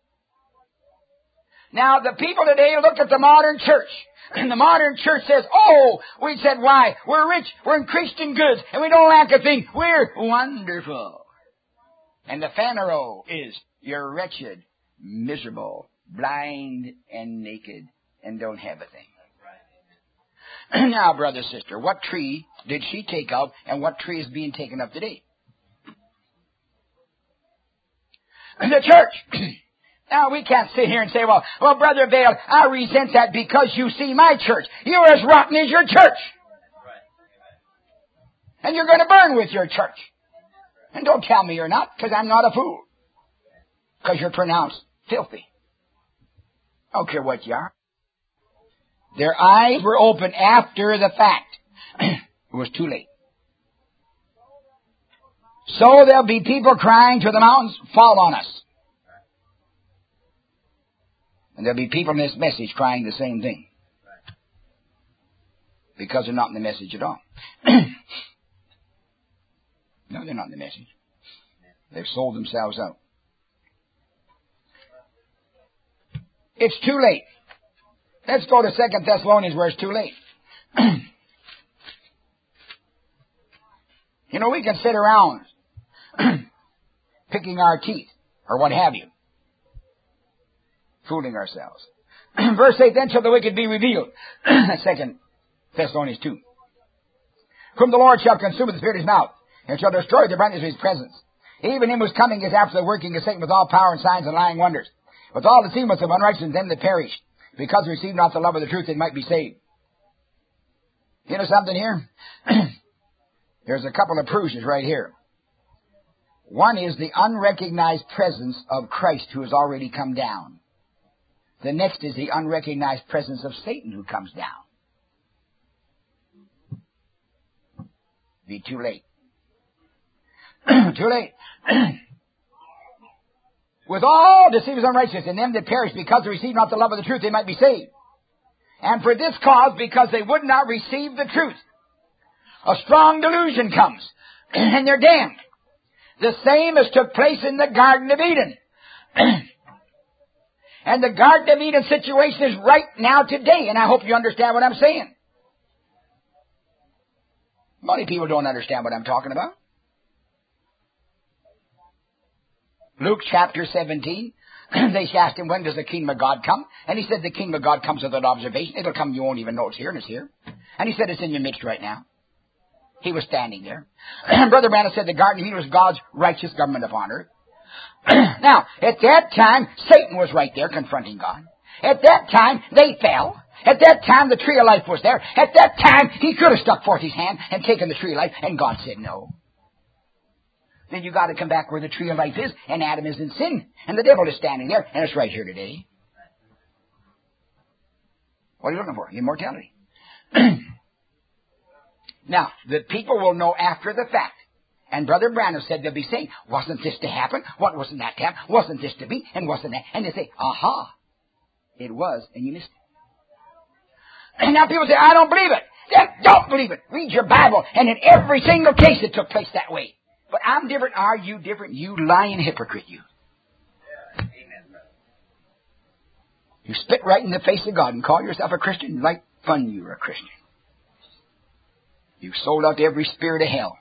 Now, the people today look at the modern church, and the modern church says, oh, we said, why? We're rich, we're increased in goods, and we don't lack a thing. We're wonderful. And the Phaneroo is, you're wretched, miserable, blind, and naked, and don't have a thing. Now, brother, sister, what tree did she take up, and what tree is being taken up today? The church. Now, we can't sit here and say, well, Brother Vail, I resent that because you see my church. You're as rotten as your church. And you're going to burn with your church. And don't tell me you're not, because I'm not a fool. Because you're pronounced filthy. I don't care what you are. Their eyes were open after the fact. It was too late. So there'll be people crying to the mountains, fall on us. And there'll be people in this message crying the same thing. Because they're not in the message at all. No, they're not in the message. They've sold themselves out. It's too late. Let's go to 2 Thessalonians where it's too late. You know, we can sit around picking our teeth or what have you, fooling ourselves. Verse 8, then shall the wicked be revealed. 2 Thessalonians 2. whom the Lord shall consume with the spirit of his mouth, and shall destroy the brightness of his presence. Even him whose coming is after the working of Satan with all power and signs and lying wonders, with all deceitfulness of unrighteousness them that perish, because they receive not the love of the truth, they might be saved. You know something here? There's a couple of proofs right here. One is the unrecognized presence of Christ who has already come down. The next is the unrecognized presence of Satan who comes down. Be too late. Too late. With all deceivers unrighteousness in them that perish, because they receive not the love of the truth, they might be saved. And for this cause, because they would not receive the truth, a strong delusion comes, and they're damned. The same as took place in the Garden of Eden. And the Garden of Eden situation is right now today, and I hope you understand what I'm saying. Many people don't understand what I'm talking about. Luke chapter 17, they asked him, when does the kingdom of God come? And he said, the kingdom of God comes with an observation. It'll come, you won't even know it's here, and it's here. And he said, it's in your midst right now. He was standing there. Brother Branham said the Garden of Eden was God's righteous government upon earth. Now, at that time, Satan was right there confronting God. At that time, they fell. At that time, the tree of life was there. At that time, he could have stuck forth his hand and taken the tree of life, and God said no. Then you got to come back where the tree of life is, and Adam is in sin, and the devil is standing there, and it's right here today. What are you looking for? Immortality. Now, the people will know after the fact. And Brother Branham said they'll be saying, wasn't this to happen? What wasn't that to happen? Wasn't this to be? And wasn't that? And they say, aha, it was, and you missed it. And now people say, I don't believe it. Then don't believe it. Read your Bible, and in every single case it took place that way. But I'm different. Are you different? You lying hypocrite, you. You spit right in the face of God and call yourself a Christian. Like fun you're a Christian. You've sold out to every spirit of hell.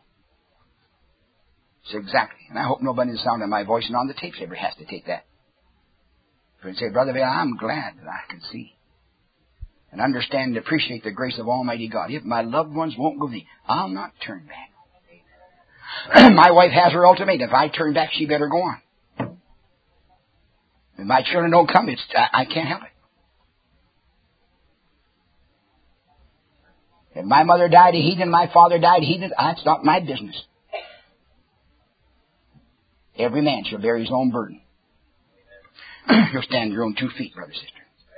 So exactly. And I hope nobody in the sound of my voice and on the tapes ever has to take that. And say, Brother Vail, I'm glad that I can see and understand and appreciate the grace of Almighty God. If my loved ones won't go with me, I'll not turn back. My wife has her ultimatum. If I turn back, she better go on. If my children don't come, I can't help it. If my mother died a heathen, my father died a heathen, it's not my business. Every man shall bear his own burden. You'll stand on your own 2 feet, brother, sister.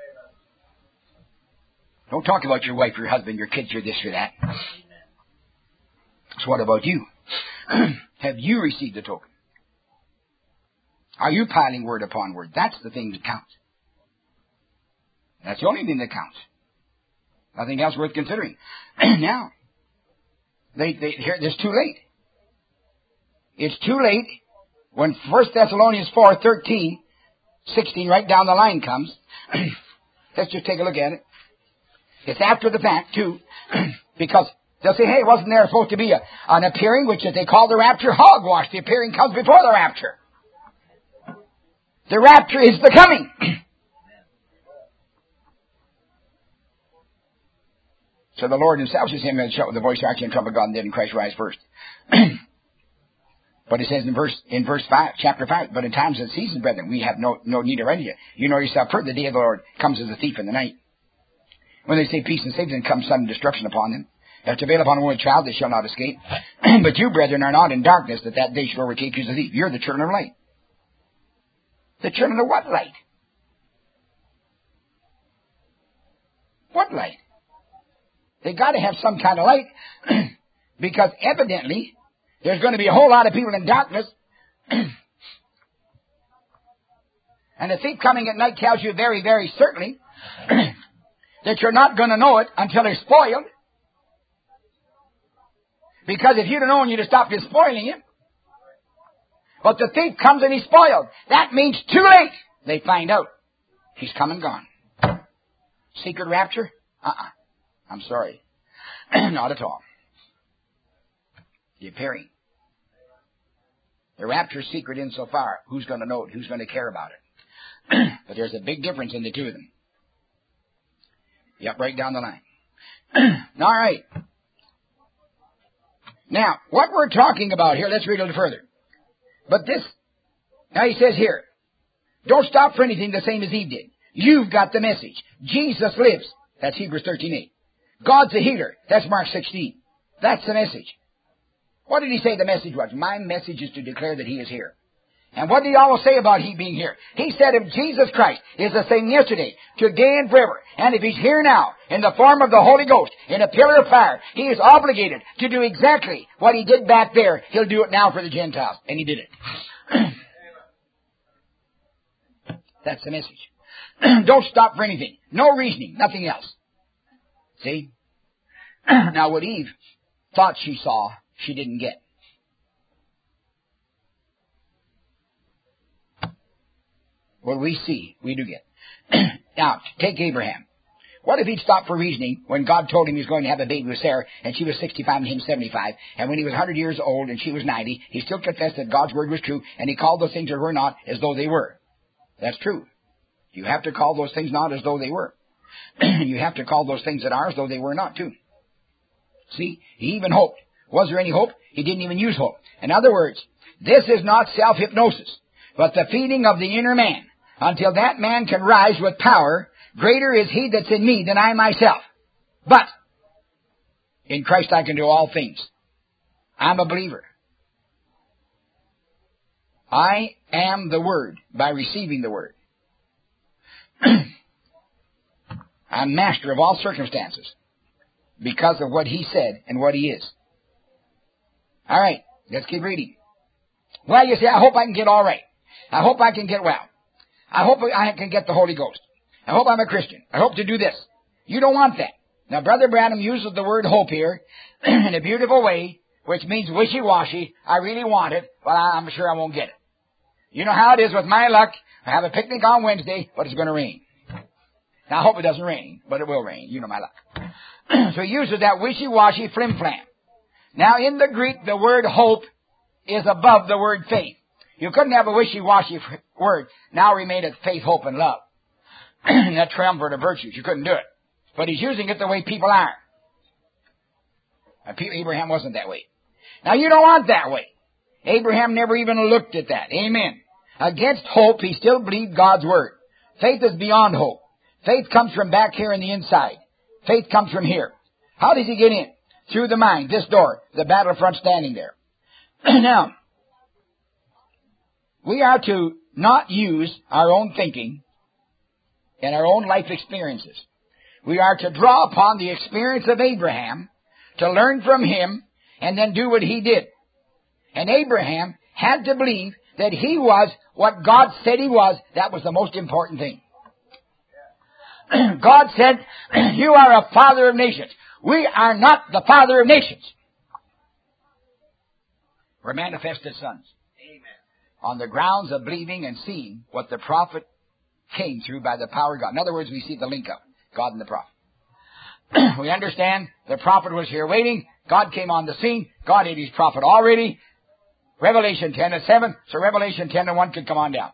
Don't talk about your wife, your husband, your kids, your this or that. So what about you? Have you received the token? Are you piling word upon word? That's the thing that counts. That's the only thing that counts. Nothing else worth considering. Now, it's too late. It's too late when 1 Thessalonians 4:13, 16, right down the line comes. Let's just take a look at it. It's after the fact, too, because they'll say, hey, wasn't there supposed to be an appearing, which they call the rapture? Hogwash. The appearing comes before the rapture. The rapture is the coming. So the Lord himself says, him and shout with the voice of archangel and trumpet of God, and then Christ rise first. But it says in verse 5, chapter 5, but in times and seasons, brethren, we have no need to write you. You know yourself, for the day of the Lord comes as a thief in the night. When they say peace and safety, then comes sudden destruction upon them. If to bail upon a woman child, they shall not escape. But you, brethren, are not in darkness, that day shall overtake you as a thief. You're the children of light. The children of what light? What light? They got to have some kind of light, because evidently there's going to be a whole lot of people in darkness. And the thief coming at night tells you very, very certainly that you're not going to know it until they're spoiled. Because if you'd have known, you'd have stopped spoiling him. But the thief comes and he's spoiled. That means too late. They find out he's come and gone. Secret rapture? I'm sorry. Not at all. The appearing. The rapture is secret insofar. Who's going to know it? Who's going to care about it? But there's a big difference in the two of them. Yep, right down the line. All right. Now, what we're talking about here, let's read a little further. But this, now he says here, don't stop for anything the same as Eve did. You've got the message. Jesus lives. That's Hebrews 13:8. God's a healer. That's Mark 16. That's the message. What did he say the message was? My message is to declare that he is here. And what did he always say about he being here? He said if Jesus Christ is the same yesterday, today, and forever, and if he's here now in the form of the Holy Ghost, in a pillar of fire, he is obligated to do exactly what he did back there. He'll do it now for the Gentiles. And he did it. That's the message. Don't stop for anything. No reasoning. Nothing else. See? Now what Eve thought she saw, she didn't get. What we see, we do get. Now, take Abraham. What if he'd stopped for reasoning when God told him he was going to have a baby with Sarah, and she was 65 and him 75, and when he was 100 years old and she was 90, he still confessed that God's word was true, and he called those things that were not as though they were. That's true. You have to call those things not as though they were. You have to call those things that are as though they were not, too. See, he even hoped. Was there any hope? He didn't even use hope. In other words, this is not self-hypnosis, but the feeding of the inner man. Until that man can rise with power, greater is he that's in me than I myself. But in Christ I can do all things. I'm a believer. I am the Word by receiving the Word. I'm master of all circumstances because of what he said and what he is. All right, let's keep reading. Well, you say, I hope I can get all right. I hope I can get well. I hope I can get the Holy Ghost. I hope I'm a Christian. I hope to do this. You don't want that. Now, Brother Branham uses the word hope here in a beautiful way, which means wishy-washy. I really want it, but I'm sure I won't get it. You know how it is with my luck. I have a picnic on Wednesday, but it's going to rain. Now, I hope it doesn't rain, but it will rain. You know my luck. So he uses that wishy-washy flim-flam. Now, in the Greek, the word hope is above the word faith. You couldn't have a wishy-washy word. Now remaineth faith, hope, and love. That triumvirate of virtues. You couldn't do it. But he's using it the way people are. Abraham wasn't that way. Now, you don't want that way. Abraham never even looked at that. Amen. Against hope, he still believed God's word. Faith is beyond hope. Faith comes from back here in the inside. Faith comes from here. How does he get in? Through the mind, this door, the battlefront standing there. Now, we are to not use our own thinking and our own life experiences. We are to draw upon the experience of Abraham to learn from him and then do what he did. And Abraham had to believe that he was what God said he was. That was the most important thing. God said, you are a father of nations. We are not the father of nations. We're manifested sons. Amen. On the grounds of believing and seeing what the prophet came through by the power of God. In other words, we see the link up, God and the prophet. We understand the prophet was here waiting. God came on the scene. God had his prophet already. Revelation 10:7. So Revelation 10:1 could come on down.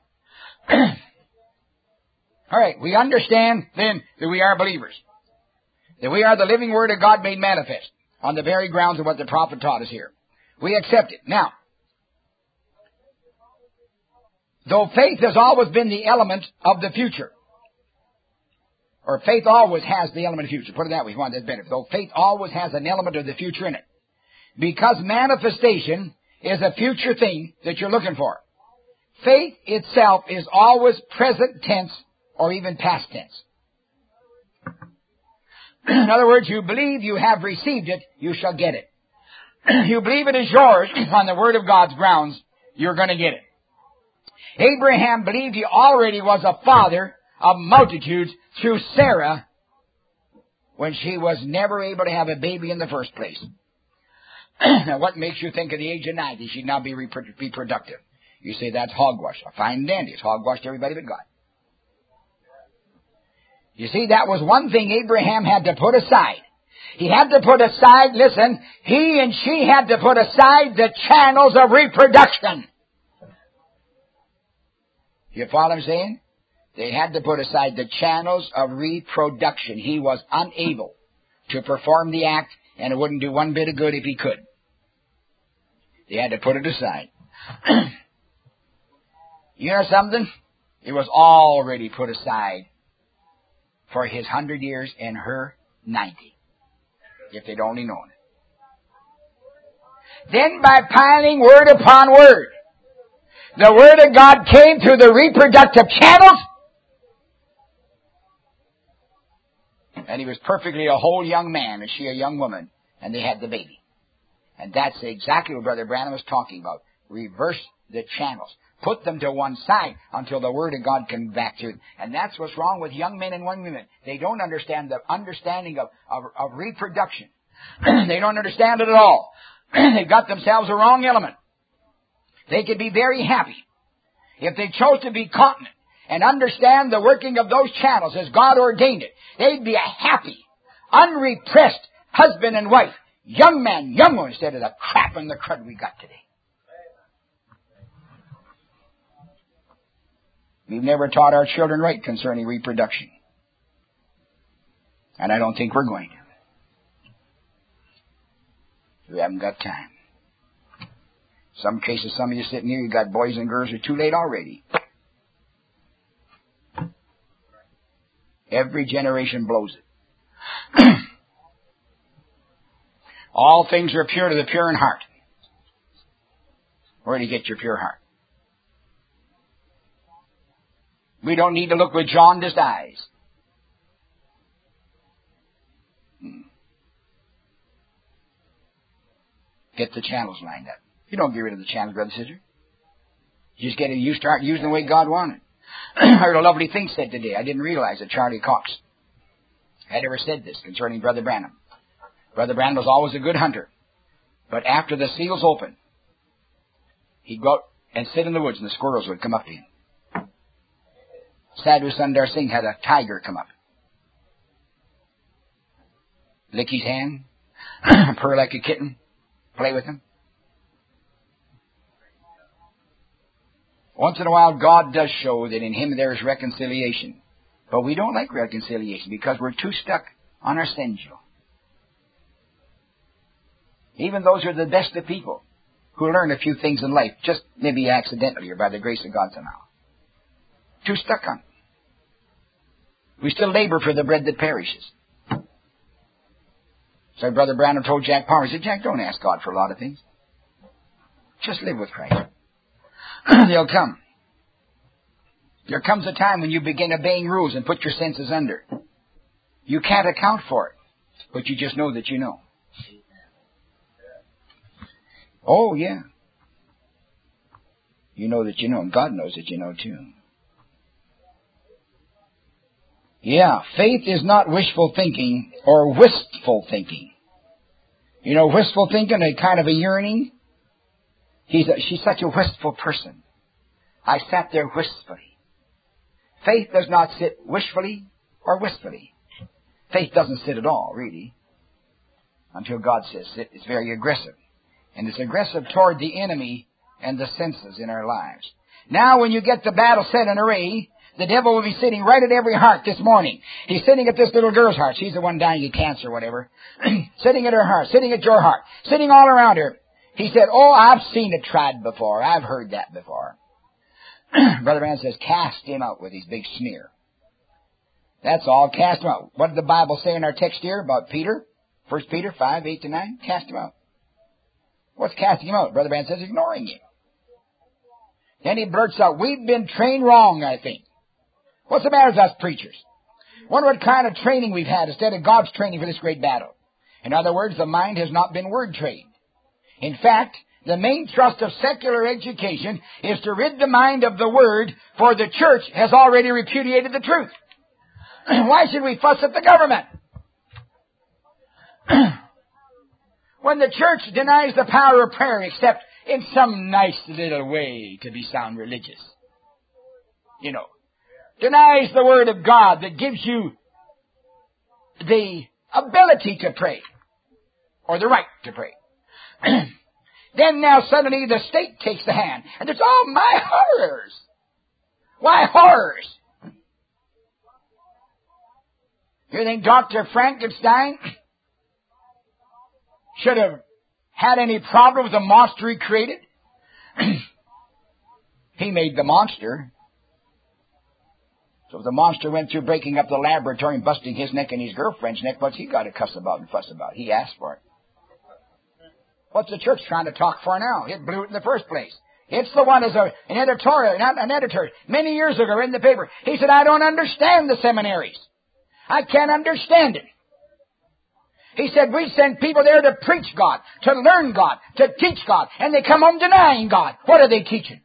All right, we understand then that we are believers. That we are the living word of God made manifest on the very grounds of what the prophet taught us here. We accept it. Now, though faith has always been the element of the future, or faith always has the element of the future, put it that way if you want that better. Though faith always has an element of the future in it. Because manifestation is a future thing that you're looking for. Faith itself is always present tense or even past tense. In other words, you believe you have received it, you shall get it. You believe it is yours on the Word of God's grounds, you're going to get it. Abraham believed he already was a father of multitudes through Sarah when she was never able to have a baby in the first place. Now, what makes you think at the age of 90 she'd now be reproductive? You say that's hogwash. Fine and dandy. It's hogwash to everybody but God. You see, that was one thing Abraham had to put aside. He had to put aside, listen, he and she had to put aside the channels of reproduction. You follow what I'm saying? They had to put aside the channels of reproduction. He was unable to perform the act, and it wouldn't do one bit of good if he could. They had to put it aside. You know something? It was already put aside for his 100 years and her 90, if they'd only known it. Then by piling word upon word, the Word of God came through the reproductive channels, and he was perfectly a whole young man, and she a young woman, and they had the baby. And that's exactly what Brother Branham was talking about. Reverse the channels. Put them to one side until the Word of God comes back through. And that's what's wrong with young men and young women. They don't understand the understanding of reproduction. They don't understand it at all. They've got themselves a wrong element. They could be very happy if they chose to be continent and understand the working of those channels as God ordained it. They'd be a happy, unrepressed husband and wife, young man, young woman, instead of the crap and the crud we got today. We've never taught our children right concerning reproduction. And I don't think we're going to. We haven't got time. Some cases, some of you sitting here, you got boys and girls who are too late already. Every generation blows it. All things are pure to the pure in heart. Where do you get your pure heart? We don't need to look with jaundiced eyes. Get the channels lined up. You don't get rid of the channels, brother and sister. You start using the way God wanted. I heard a lovely thing said today. I didn't realize that Charlie Cox had ever said this concerning Brother Branham. Brother Branham was always a good hunter. But after the seals opened, he'd go out and sit in the woods and the squirrels would come up to him. Sadhu Sundar Singh had a tiger come up. Lick his hand, purr like a kitten, play with him. Once in a while, God does show that in Him there is reconciliation. But we don't like reconciliation because we're too stuck on our sinful. Even those who are the best of people who learn a few things in life, just maybe accidentally or by the grace of God somehow. Too stuck on it. We still labor for the bread that perishes. So Brother Branham told Jack Palmer, he said, Jack, don't ask God for a lot of things. Just live with Christ. They'll come. There comes a time when you begin obeying rules and put your senses under. You can't account for it, but you just know that you know. Oh, yeah. You know that you know, and God knows that you know too. Yeah, faith is not wishful thinking or wistful thinking. You know, wistful thinking, a kind of a yearning. She's such a wistful person. I sat there wistfully. Faith does not sit wishfully or wistfully. Faith doesn't sit at all, really, until God says sit. It's very aggressive. And it's aggressive toward the enemy and the senses in our lives. Now, when you get the battle set in array, the devil will be sitting right at every heart this morning. He's sitting at this little girl's heart. She's the one dying of cancer or whatever. Sitting at her heart, sitting at your heart, sitting all around her. He said, oh, I've seen it tried before. I've heard that before. Brother Branham says, cast him out with his big sneer. That's all. Cast him out. What did the Bible say in our text here about Peter? 1 Peter 5, 8-9. Cast him out. What's casting him out? Brother Branham says, ignoring him. Then he blurts out, we've been trained wrong, I think. What's the matter with us preachers? Wonder what kind of training we've had instead of God's training for this great battle. In other words, the mind has not been word trained. In fact, the main thrust of secular education is to rid the mind of the Word, for the church has already repudiated the truth. Why should we fuss at the government? When the church denies the power of prayer except in some nice little way to be sound religious. You know, denies the Word of God that gives you the ability to pray or the right to pray. Then now suddenly the state takes the hand. And it's, oh, my horrors. Why horrors? You think Dr. Frankenstein should have had any problem with the monster he created? He made the monster. So if the monster went through breaking up the laboratory and busting his neck and his girlfriend's neck, what's he got to cuss about and fuss about? He asked for it. What's the church trying to talk for now? It blew it in the first place. It's the one as an editorial, not an editor, many years ago in the paper. He said, I don't understand the seminaries. I can't understand it. He said, we send people there to preach God, to learn God, to teach God, and they come home denying God. What are they teaching?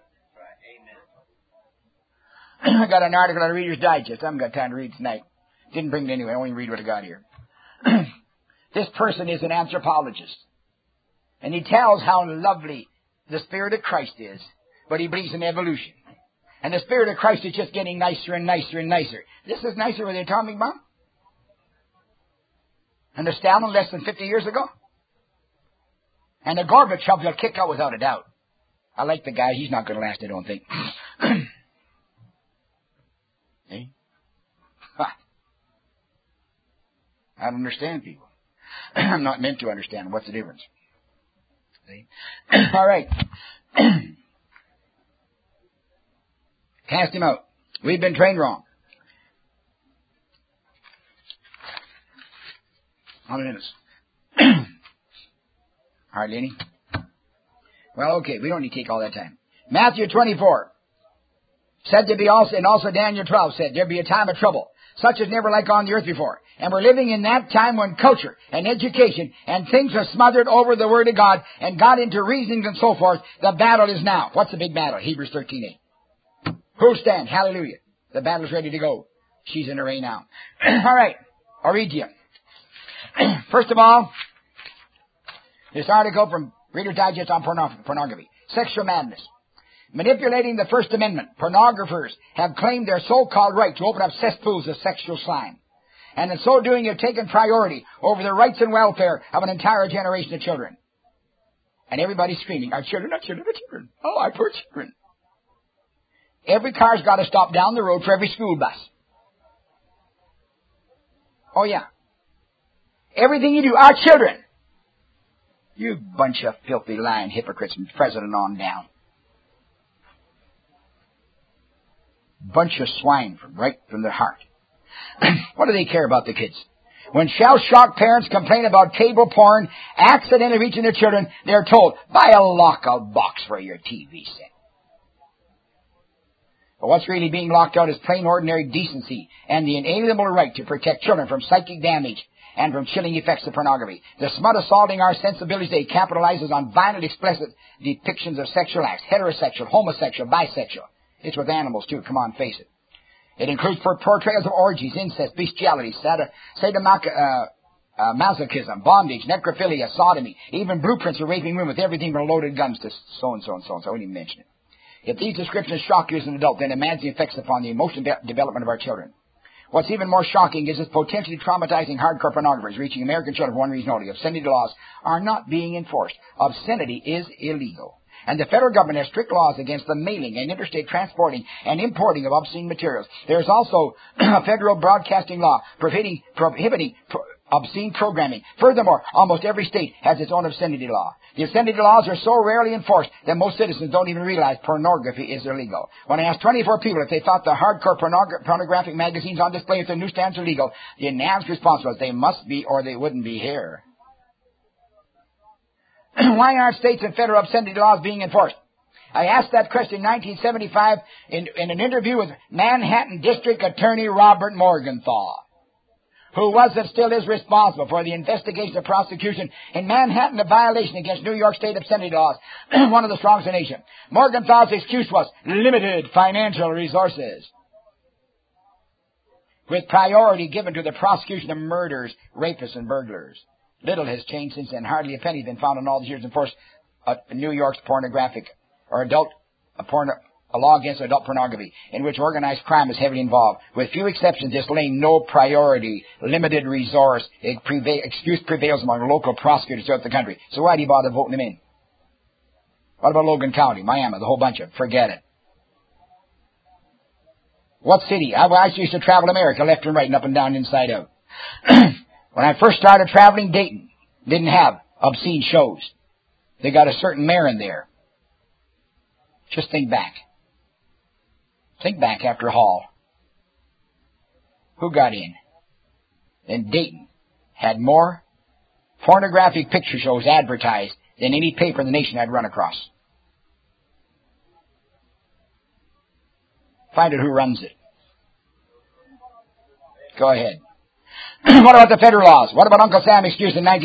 I got an article on Reader's Digest. I haven't got time to read tonight. Didn't bring it anyway. I only read what I got here. This person is an anthropologist. And he tells how lovely the Spirit of Christ is, but he believes in evolution. And the Spirit of Christ is just getting nicer and nicer and nicer. This is nicer with the atomic bomb? And the Stalin less than 50 years ago? And the Gorbachev will kick out without a doubt. I like the guy. He's not going to last, I don't think. Eh? I don't understand people. I'm not meant to understand. What's the difference? See? All right. Cast him out. We've been trained wrong. How many minutes? Hardly any. Well, okay. We don't need to take all that time. Matthew 24. Said to be also, and also Daniel 12 said, there'll be a time of trouble, such as never like on the earth before. And we're living in that time when culture and education and things are smothered over the Word of God and got into reasonings and so forth. The battle is now. What's the big battle? Hebrews 13:8. Who'll stand? Hallelujah. The battle's ready to go. She's in array now. All right. I'll read to you. First of all, this article from Reader's Digest on pornography. Sexual madness. Manipulating the First Amendment, pornographers have claimed their so-called right to open up cesspools of sexual slime. And in so doing, have taken priority over the rights and welfare of an entire generation of children. And everybody's screaming, our children, our children, our children. Oh, our poor children. Every car's got to stop down the road for every school bus. Oh, yeah. Everything you do, our children. You bunch of filthy, lying hypocrites from president on down. Bunch of swine right from their heart. What do they care about the kids? When shell-shocked parents complain about cable porn accidentally reaching their children, they're told, buy a lockout box for your TV set. But what's really being locked out is plain ordinary decency and the inalienable right to protect children from psychic damage and from chilling effects of pornography. The smut assaulting our sensibilities today capitalizes on violent, explicit depictions of sexual acts, heterosexual, homosexual, bisexual. It's with animals, too. Come on, face it. It includes portrayals of orgies, incest, bestiality, masochism, bondage, necrophilia, sodomy, even blueprints of raping women with everything from loaded guns to so-and-so and so-and-so. I wouldn't even mention it. If these descriptions shock you as an adult, then imagine the effects upon the emotional development of our children. What's even more shocking is this potentially traumatizing hardcore pornographers reaching American children for one reason only. Obscenity laws are not being enforced. Obscenity is illegal. And the federal government has strict laws against the mailing and interstate transporting and importing of obscene materials. There is also a federal broadcasting law prohibiting obscene programming. Furthermore, almost every state has its own obscenity law. The obscenity laws are so rarely enforced that most citizens don't even realize pornography is illegal. When I asked 24 people if they thought the hardcore pornographic magazines on display at the newsstands are legal, the unanimous response was they must be or they wouldn't be here. Why aren't states and federal obscenity laws being enforced? I asked that question in 1975 in an interview with Manhattan District Attorney Robert Morgenthau, who was and still is responsible for the investigation of prosecution in Manhattan of violation against New York State obscenity laws, one of the strongest in the nation. Morgenthau's excuse was limited financial resources, with priority given to the prosecution of murderers, rapists, and burglars. Little has changed since then. Hardly a penny has been found in all these years to enforce New York's pornographic or a law against adult pornography, in which organized crime is heavily involved. With few exceptions, this laying no priority, limited resource, excuse prevails among local prosecutors throughout the country. So why do you bother voting them in? What about Logan County, Miami, the whole bunch of them? Forget it. What city? I used to travel America left and right and up and down, inside out. When I first started traveling, Dayton didn't have obscene shows. They got a certain mayor in there. Just think back. Think back after Hall. Who got in? And Dayton had more pornographic picture shows advertised than any paper in the nation I'd run across. Find out who runs it. Go ahead. What about the federal laws? What about Uncle Sam excused in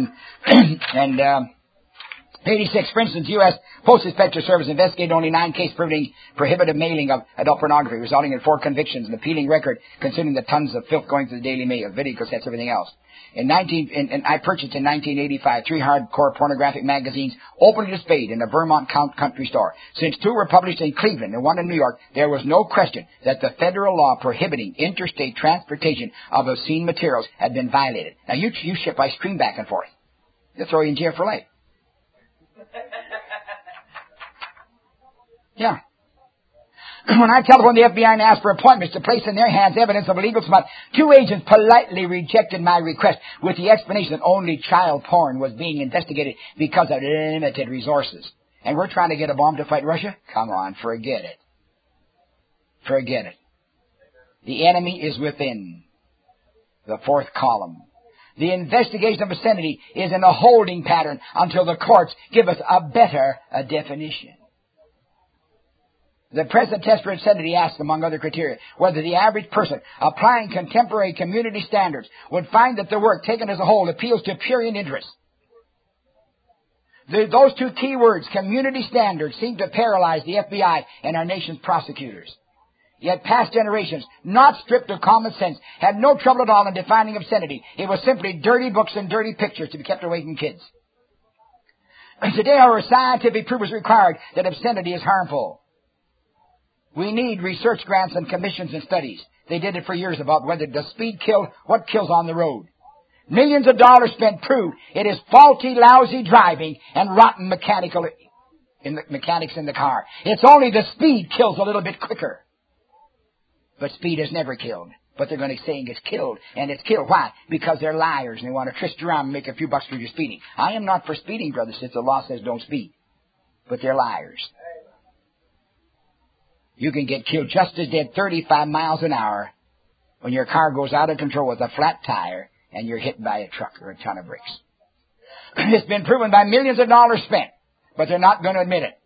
1986? For instance, U.S. Postal Inspector Service investigated only 9 cases proving prohibitive mailing of adult pornography, resulting in 4 convictions, an appealing record considering the tons of filth going to the Daily Mail, video cassettes, everything else. I purchased in 1985 3 hardcore pornographic magazines openly displayed in a Vermont country store. Since 2 were published in Cleveland and 1 in New York, there was no question that the federal law prohibiting interstate transportation of obscene materials had been violated. Now, you ship ice cream back and forth. They'll throw you in jail for life. Yeah. When I telephoned the FBI and asked for appointments to place in their hands evidence of illegal smut, 2 agents politely rejected my request with the explanation that only child porn was being investigated because of limited resources. And we're trying to get a bomb to fight Russia? Come on, forget it. Forget it. The enemy is within the 4th column. The investigation of obscenity is in a holding pattern until the courts give us a better definition. The present test for obscenity asks, among other criteria, whether the average person applying contemporary community standards would find that the work taken as a whole appeals to prurient interest. Those 2 key words, community standards, seem to paralyze the FBI and our nation's prosecutors. Yet past generations, not stripped of common sense, had no trouble at all in defining obscenity. It was simply dirty books and dirty pictures to be kept away from kids. Today, however, scientific proof is required that obscenity is harmful. We need research grants and commissions and studies. They did it for years about whether does speed kill, what kills on the road. Millions of dollars spent prove it is faulty, lousy driving and rotten mechanics in the car. It's only the speed kills a little bit quicker. But speed has never killed. But they're going to say it's killed. And it's killed. Why? Because they're liars and they want to twist you around and make a few bucks for your speeding. I am not for speeding, brother, since the law says don't speed. But they're liars. You can get killed just as dead 35 miles an hour when your car goes out of control with a flat tire and you're hit by a truck or a ton of bricks. It's been proven by millions of dollars spent, but they're not going to admit it.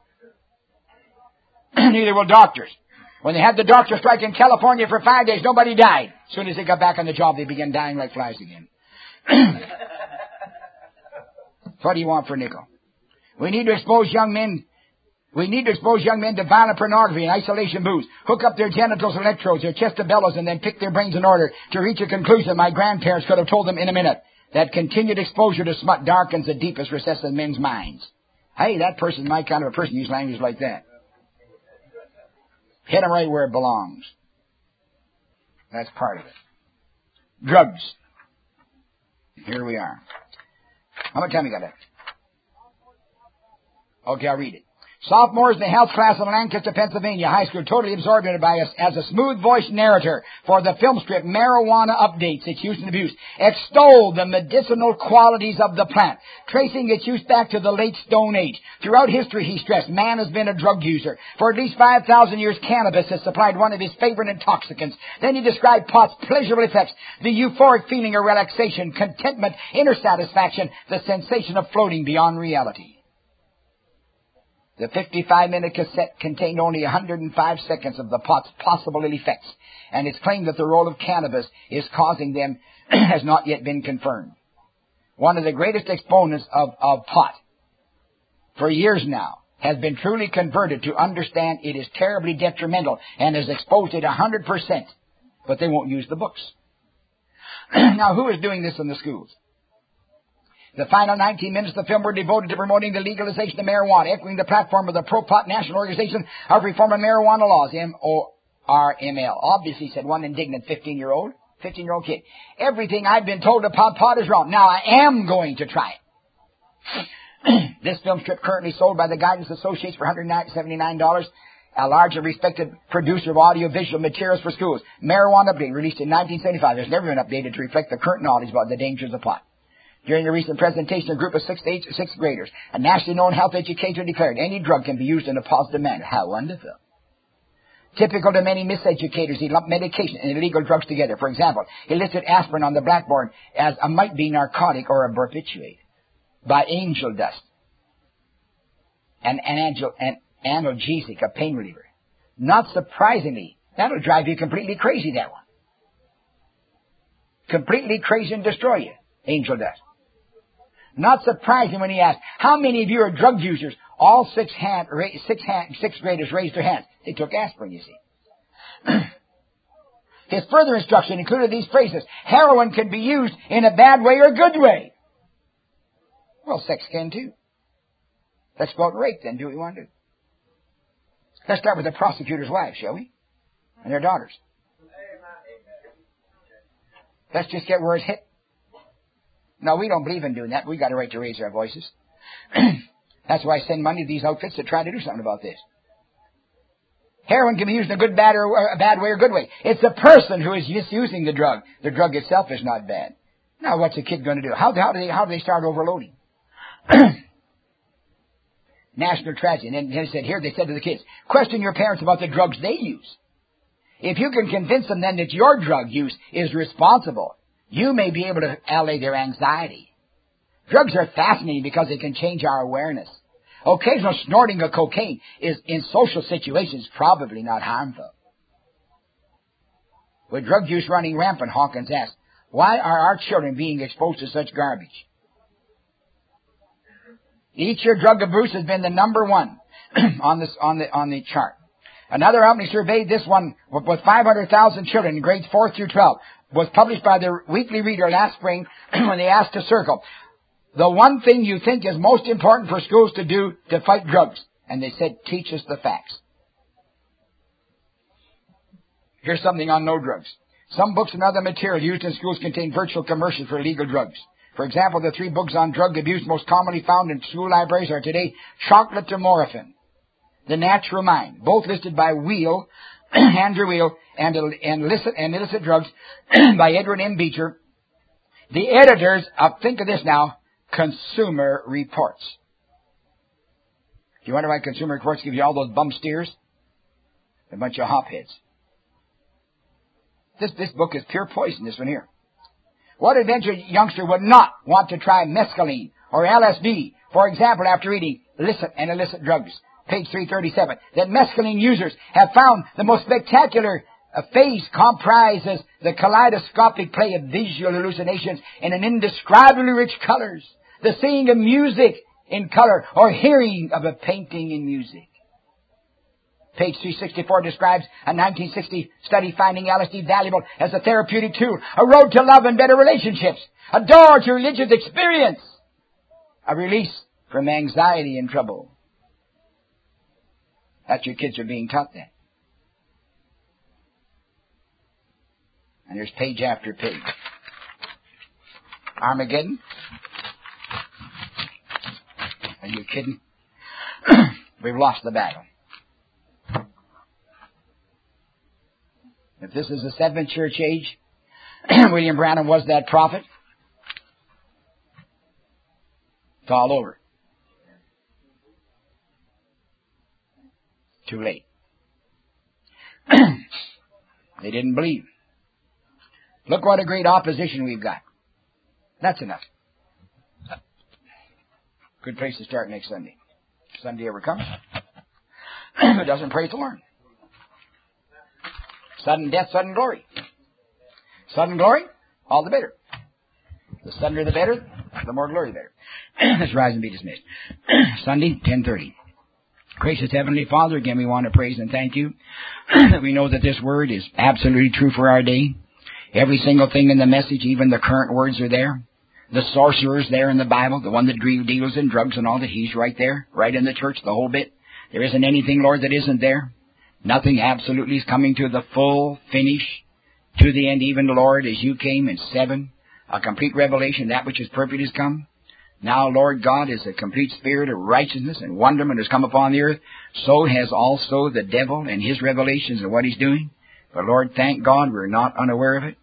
Neither will doctors. When they had the doctor strike in California for 5 days, nobody died. As soon as they got back on the job, they began dying like flies again. What do you want for a nickel? We need to expose young men to violent pornography and isolation booths, hook up their genitals with electrodes, their chest to bellows, and then pick their brains in order to reach a conclusion my grandparents could have told them in a minute. That continued exposure to smut darkens the deepest recesses of men's minds. Hey, that person's my kind of a person use language like that. Hit them right where it belongs. That's part of it. Drugs. Here we are. How much time you got left? Okay, I'll read it. Sophomores in the health class in Lancaster, Pennsylvania high school totally absorbed in it as a smooth-voiced narrator for the film strip Marijuana Updates, Its Use and Abuse, extolled the medicinal qualities of the plant, tracing its use back to the late Stone Age. Throughout history, he stressed, man has been a drug user. For at least 5,000 years, cannabis has supplied one of his favorite intoxicants. Then he described pot's pleasurable effects, the euphoric feeling of relaxation, contentment, inner satisfaction, the sensation of floating beyond reality. The 55-minute cassette contained only 105 seconds of the pot's possible ill effects, and it's claimed that the role of cannabis is causing them has not yet been confirmed. One of the greatest exponents of pot for years now has been truly converted to understand it is terribly detrimental and has exposed it 100%, but they won't use the books. Now, who is doing this in the schools? The final 19 minutes of the film were devoted to promoting the legalization of marijuana, echoing the platform of the Pro-Pot National Organization of Reforming Marijuana Laws, MORML. Obviously, said one indignant 15-year-old kid. Everything I've been told about pot is wrong. Now I am going to try it. This film strip currently sold by the Guidance Associates for $179. A large and respected producer of audio-visual materials for schools. Marijuana Update, released in 1975. There's never been updated to reflect the current knowledge about the dangers of pot. During a recent presentation, a group of sixth graders, a nationally known health educator declared any drug can be used in a positive manner. How wonderful. Typical to many miseducators, he lumped medication and illegal drugs together. For example, he listed aspirin on the blackboard as a might-be narcotic or a barbiturate by angel dust. An analgesic, a pain reliever. Not surprisingly, that'll drive you completely crazy, that one. Completely crazy and destroy you, angel dust. Not surprising when he asked, how many of you are drug users? All sixth graders raised their hands. They took aspirin, you see. His further instruction included these phrases. Heroin can be used in a bad way or a good way. Well, sex can too. Let's go out and rape then, do what we want to do. Let's start with the prosecutor's wives, shall we? And their daughters. Let's just get where it's hit. No, we don't believe in doing that. We got a right to raise our voices. That's why I send money to these outfits to try to do something about this. Heroin can be used in a bad way or a good way. It's the person who is misusing the drug. The drug itself is not bad. Now, what's a kid going to do? How do they start overloading? National tragedy. And then they said to the kids, question your parents about the drugs they use. If you can convince them then that your drug use is responsible, you may be able to allay their anxiety. Drugs are fascinating because they can change our awareness. Occasional snorting of cocaine is, in social situations, probably not harmful. With drug use running rampant, Hawkins asked, why are our children being exposed to such garbage? Each year, drug abuse has been the number one on the chart. Another outlet surveyed this one with 500,000 children in grades 4 through 12. Was published by the Weekly Reader last spring when they asked to circle the one thing you think is most important for schools to do to fight drugs. And they said, teach us the facts. Here's something on no drugs. Some books and other material used in schools contain virtual commercials for illegal drugs. For example, the 3 books on drug abuse most commonly found in school libraries are today Chocolate to Morphine, The Natural Mind, both listed by Wheel, Andrew Wheel, and Illicit Drugs by Edward M. Beecher. The editors of, think of this now, Consumer Reports. Do you wonder why Consumer Reports give you all those bum steers? A bunch of hopheads. This book is pure poison, this one here. What adventure youngster would not want to try mescaline or LSD, for example, after eating illicit and illicit drugs? Page 337. That mescaline users have found the most spectacular phase comprises the kaleidoscopic play of visual hallucinations in an indescribably rich colors, the seeing of music in color or hearing of a painting in music. Page 364 describes a 1960 study finding LSD valuable as a therapeutic tool, a road to love and better relationships, a door to religious experience, a release from anxiety and trouble. That's your kids are being taught that. And there's page after page. Armageddon? Are you kidding? We've lost the battle. If this is the 7th church age, William Branham was that prophet. It's all over. Too late. They didn't believe. Look what a great opposition we've got. That's enough. Good place to start next Sunday. If Sunday ever comes. Who doesn't praise the Lord? Sudden death, sudden glory. Sudden glory, all the better. The suddener the better, the more glory the better. Let's rise and be dismissed. Sunday, 10:30. Gracious Heavenly Father, again we want to praise and thank you that we know that this word is absolutely true for our day. Every single thing in the message, even the current words are there. The sorcerer's there in the Bible, the one that deals in drugs and all that, he's right there, right in the church, the whole bit. There isn't anything, Lord, that isn't there. Nothing absolutely is coming to the full finish, to the end, even, Lord, as you came in 7, a complete revelation, that which is perfect has come. Now, Lord God, as a complete spirit of righteousness and wonderment has come upon the earth, so has also the devil and his revelations of what he's doing. But, Lord, thank God we're not unaware of it.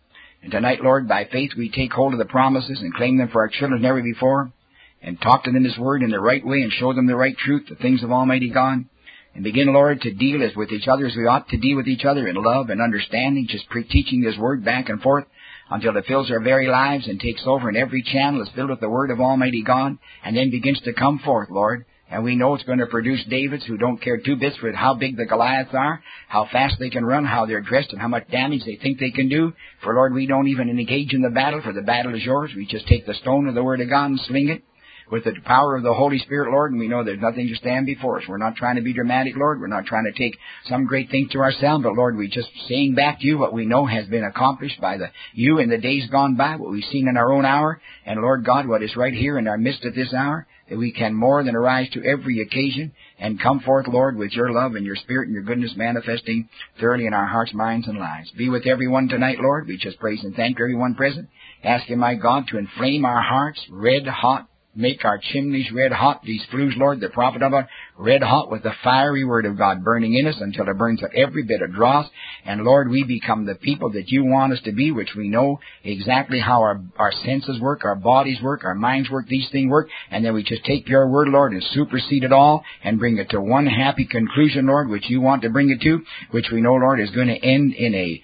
And tonight, Lord, by faith we take hold of the promises and claim them for our children never before, and talk to them this word in the right way and show them the right truth, the things of Almighty God. And begin, Lord, to deal as with each other as we ought to deal with each other in love and understanding, just teaching this word back and forth until it fills our very lives and takes over, and every channel is filled with the word of Almighty God, and then begins to come forth, Lord. And we know it's going to produce Davids who don't care two bits for how big the Goliaths are, how fast they can run, how they're dressed, and how much damage they think they can do. For, Lord, we don't even engage in the battle, for the battle is yours. We just take the stone of the Word of God and sling it with the power of the Holy Spirit, Lord, and we know there's nothing to stand before us. We're not trying to be dramatic, Lord. We're not trying to take some great thing to ourselves, but, Lord, we just saying back to you what we know has been accomplished by you in the days gone by, what we've seen in our own hour, and, Lord God, what is right here in our midst at this hour, that we can more than arise to every occasion and come forth, Lord, with your love and your spirit and your goodness manifesting thoroughly in our hearts, minds, and lives. Be with everyone tonight, Lord. We just praise and thank everyone present. Ask you, my God, to inflame our hearts red hot. Make our chimneys red hot, these flues, Lord, the prophet of our, red hot with the fiery word of God burning in us until it burns out every bit of dross. And, Lord, we become the people that you want us to be, which we know exactly how our senses work, our bodies work, our minds work, these things work. And then we just take your word, Lord, and supersede it all and bring it to one happy conclusion, Lord, which you want to bring it to, which we know, Lord, is going to end in a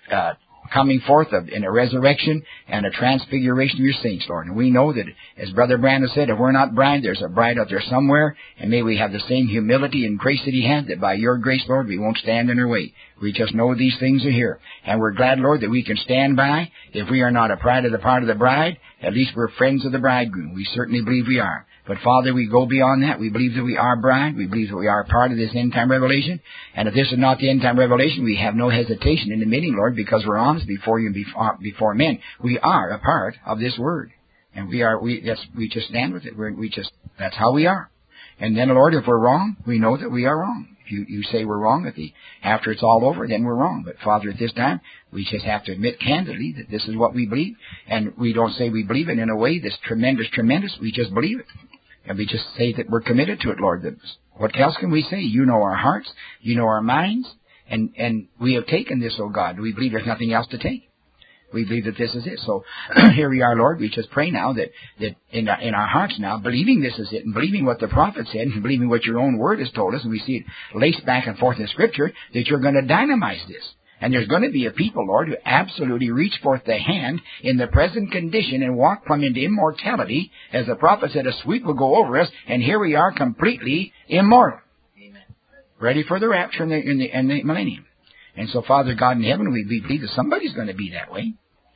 coming forth in a resurrection and a transfiguration of your saints, Lord. And we know that, as Brother Brandon said, if we're not bride, there's a bride out there somewhere, and may we have the same humility and grace that he had, that by your grace, Lord, we won't stand in our way. We just know these things are here. And we're glad, Lord, that we can stand by. If we are not a part of the bride, at least we're friends of the bridegroom. We certainly believe we are. But, Father, we go beyond that. We believe that we are bride. We believe that we are part of this end-time revelation. And if this is not the end-time revelation, we have no hesitation in admitting, Lord, because we're honest before you and before men. We are a part of this word. And we just stand with it. That's how we are. And then, Lord, if we're wrong, we know that we are wrong. If you say we're wrong after it's all over, then we're wrong. But, Father, at this time, we just have to admit candidly that this is what we believe. And we don't say we believe it in a way that's tremendous. We just believe it. And we just say that we're committed to it, Lord. What else can we say? You know our hearts. You know our minds. And we have taken this, oh God. We believe there's nothing else to take. We believe that this is it. So here we are, Lord. We just pray now that in our hearts now, believing this is it, and believing what the prophet said, and believing what your own word has told us, and we see it laced back and forth in Scripture, that you're going to dynamize this. And there's going to be a people, Lord, who absolutely reach forth the hand in the present condition and walk plumb into immortality. As the prophet said, a sweep will go over us, and here we are completely immortal. Amen. Ready for the rapture in the millennium. And so, Father God in heaven, we believe that somebody's going to be that way.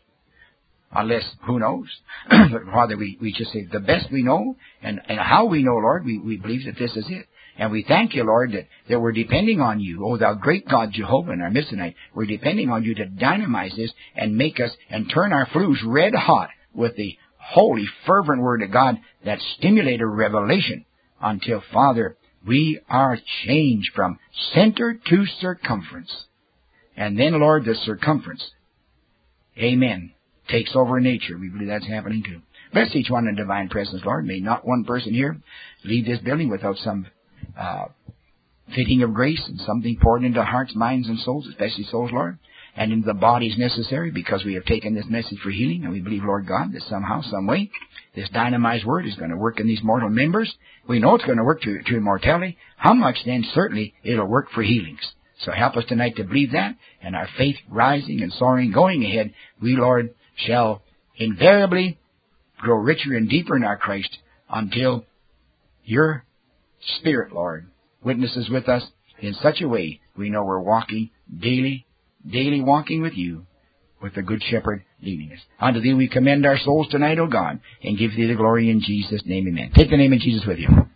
Unless, who knows? But Father, we just say the best we know, and how we know, Lord, we believe that this is it. And we thank you, Lord, that we're depending on you. Oh, thou great God, Jehovah, in our midst tonight. We're depending on you to dynamize this and make us and turn our flues red hot with the holy, fervent word of God that stimulated revelation until, Father, we are changed from center to circumference. And then, Lord, the circumference, amen, takes over nature. We believe that's happening too. Bless each one in divine presence, Lord. May not one person here leave this building without some fitting of grace and something poured into hearts, minds, and souls, especially souls, Lord, and into the bodies necessary, because we have taken this message for healing, and we believe, Lord God, that somehow, some way, this dynamized word is going to work in these mortal members. We know it's going to work to immortality. How much then? Certainly it'll work for healings. So help us tonight to believe that, and our faith rising and soaring, going ahead, we, Lord, shall invariably grow richer and deeper in our Christ until your Spirit, Lord, witnesses with us in such a way we know we're walking daily walking with you, with the Good Shepherd leading us. Unto thee we commend our souls tonight, O God, and give thee the glory in Jesus' name, amen. Take the name of Jesus with you.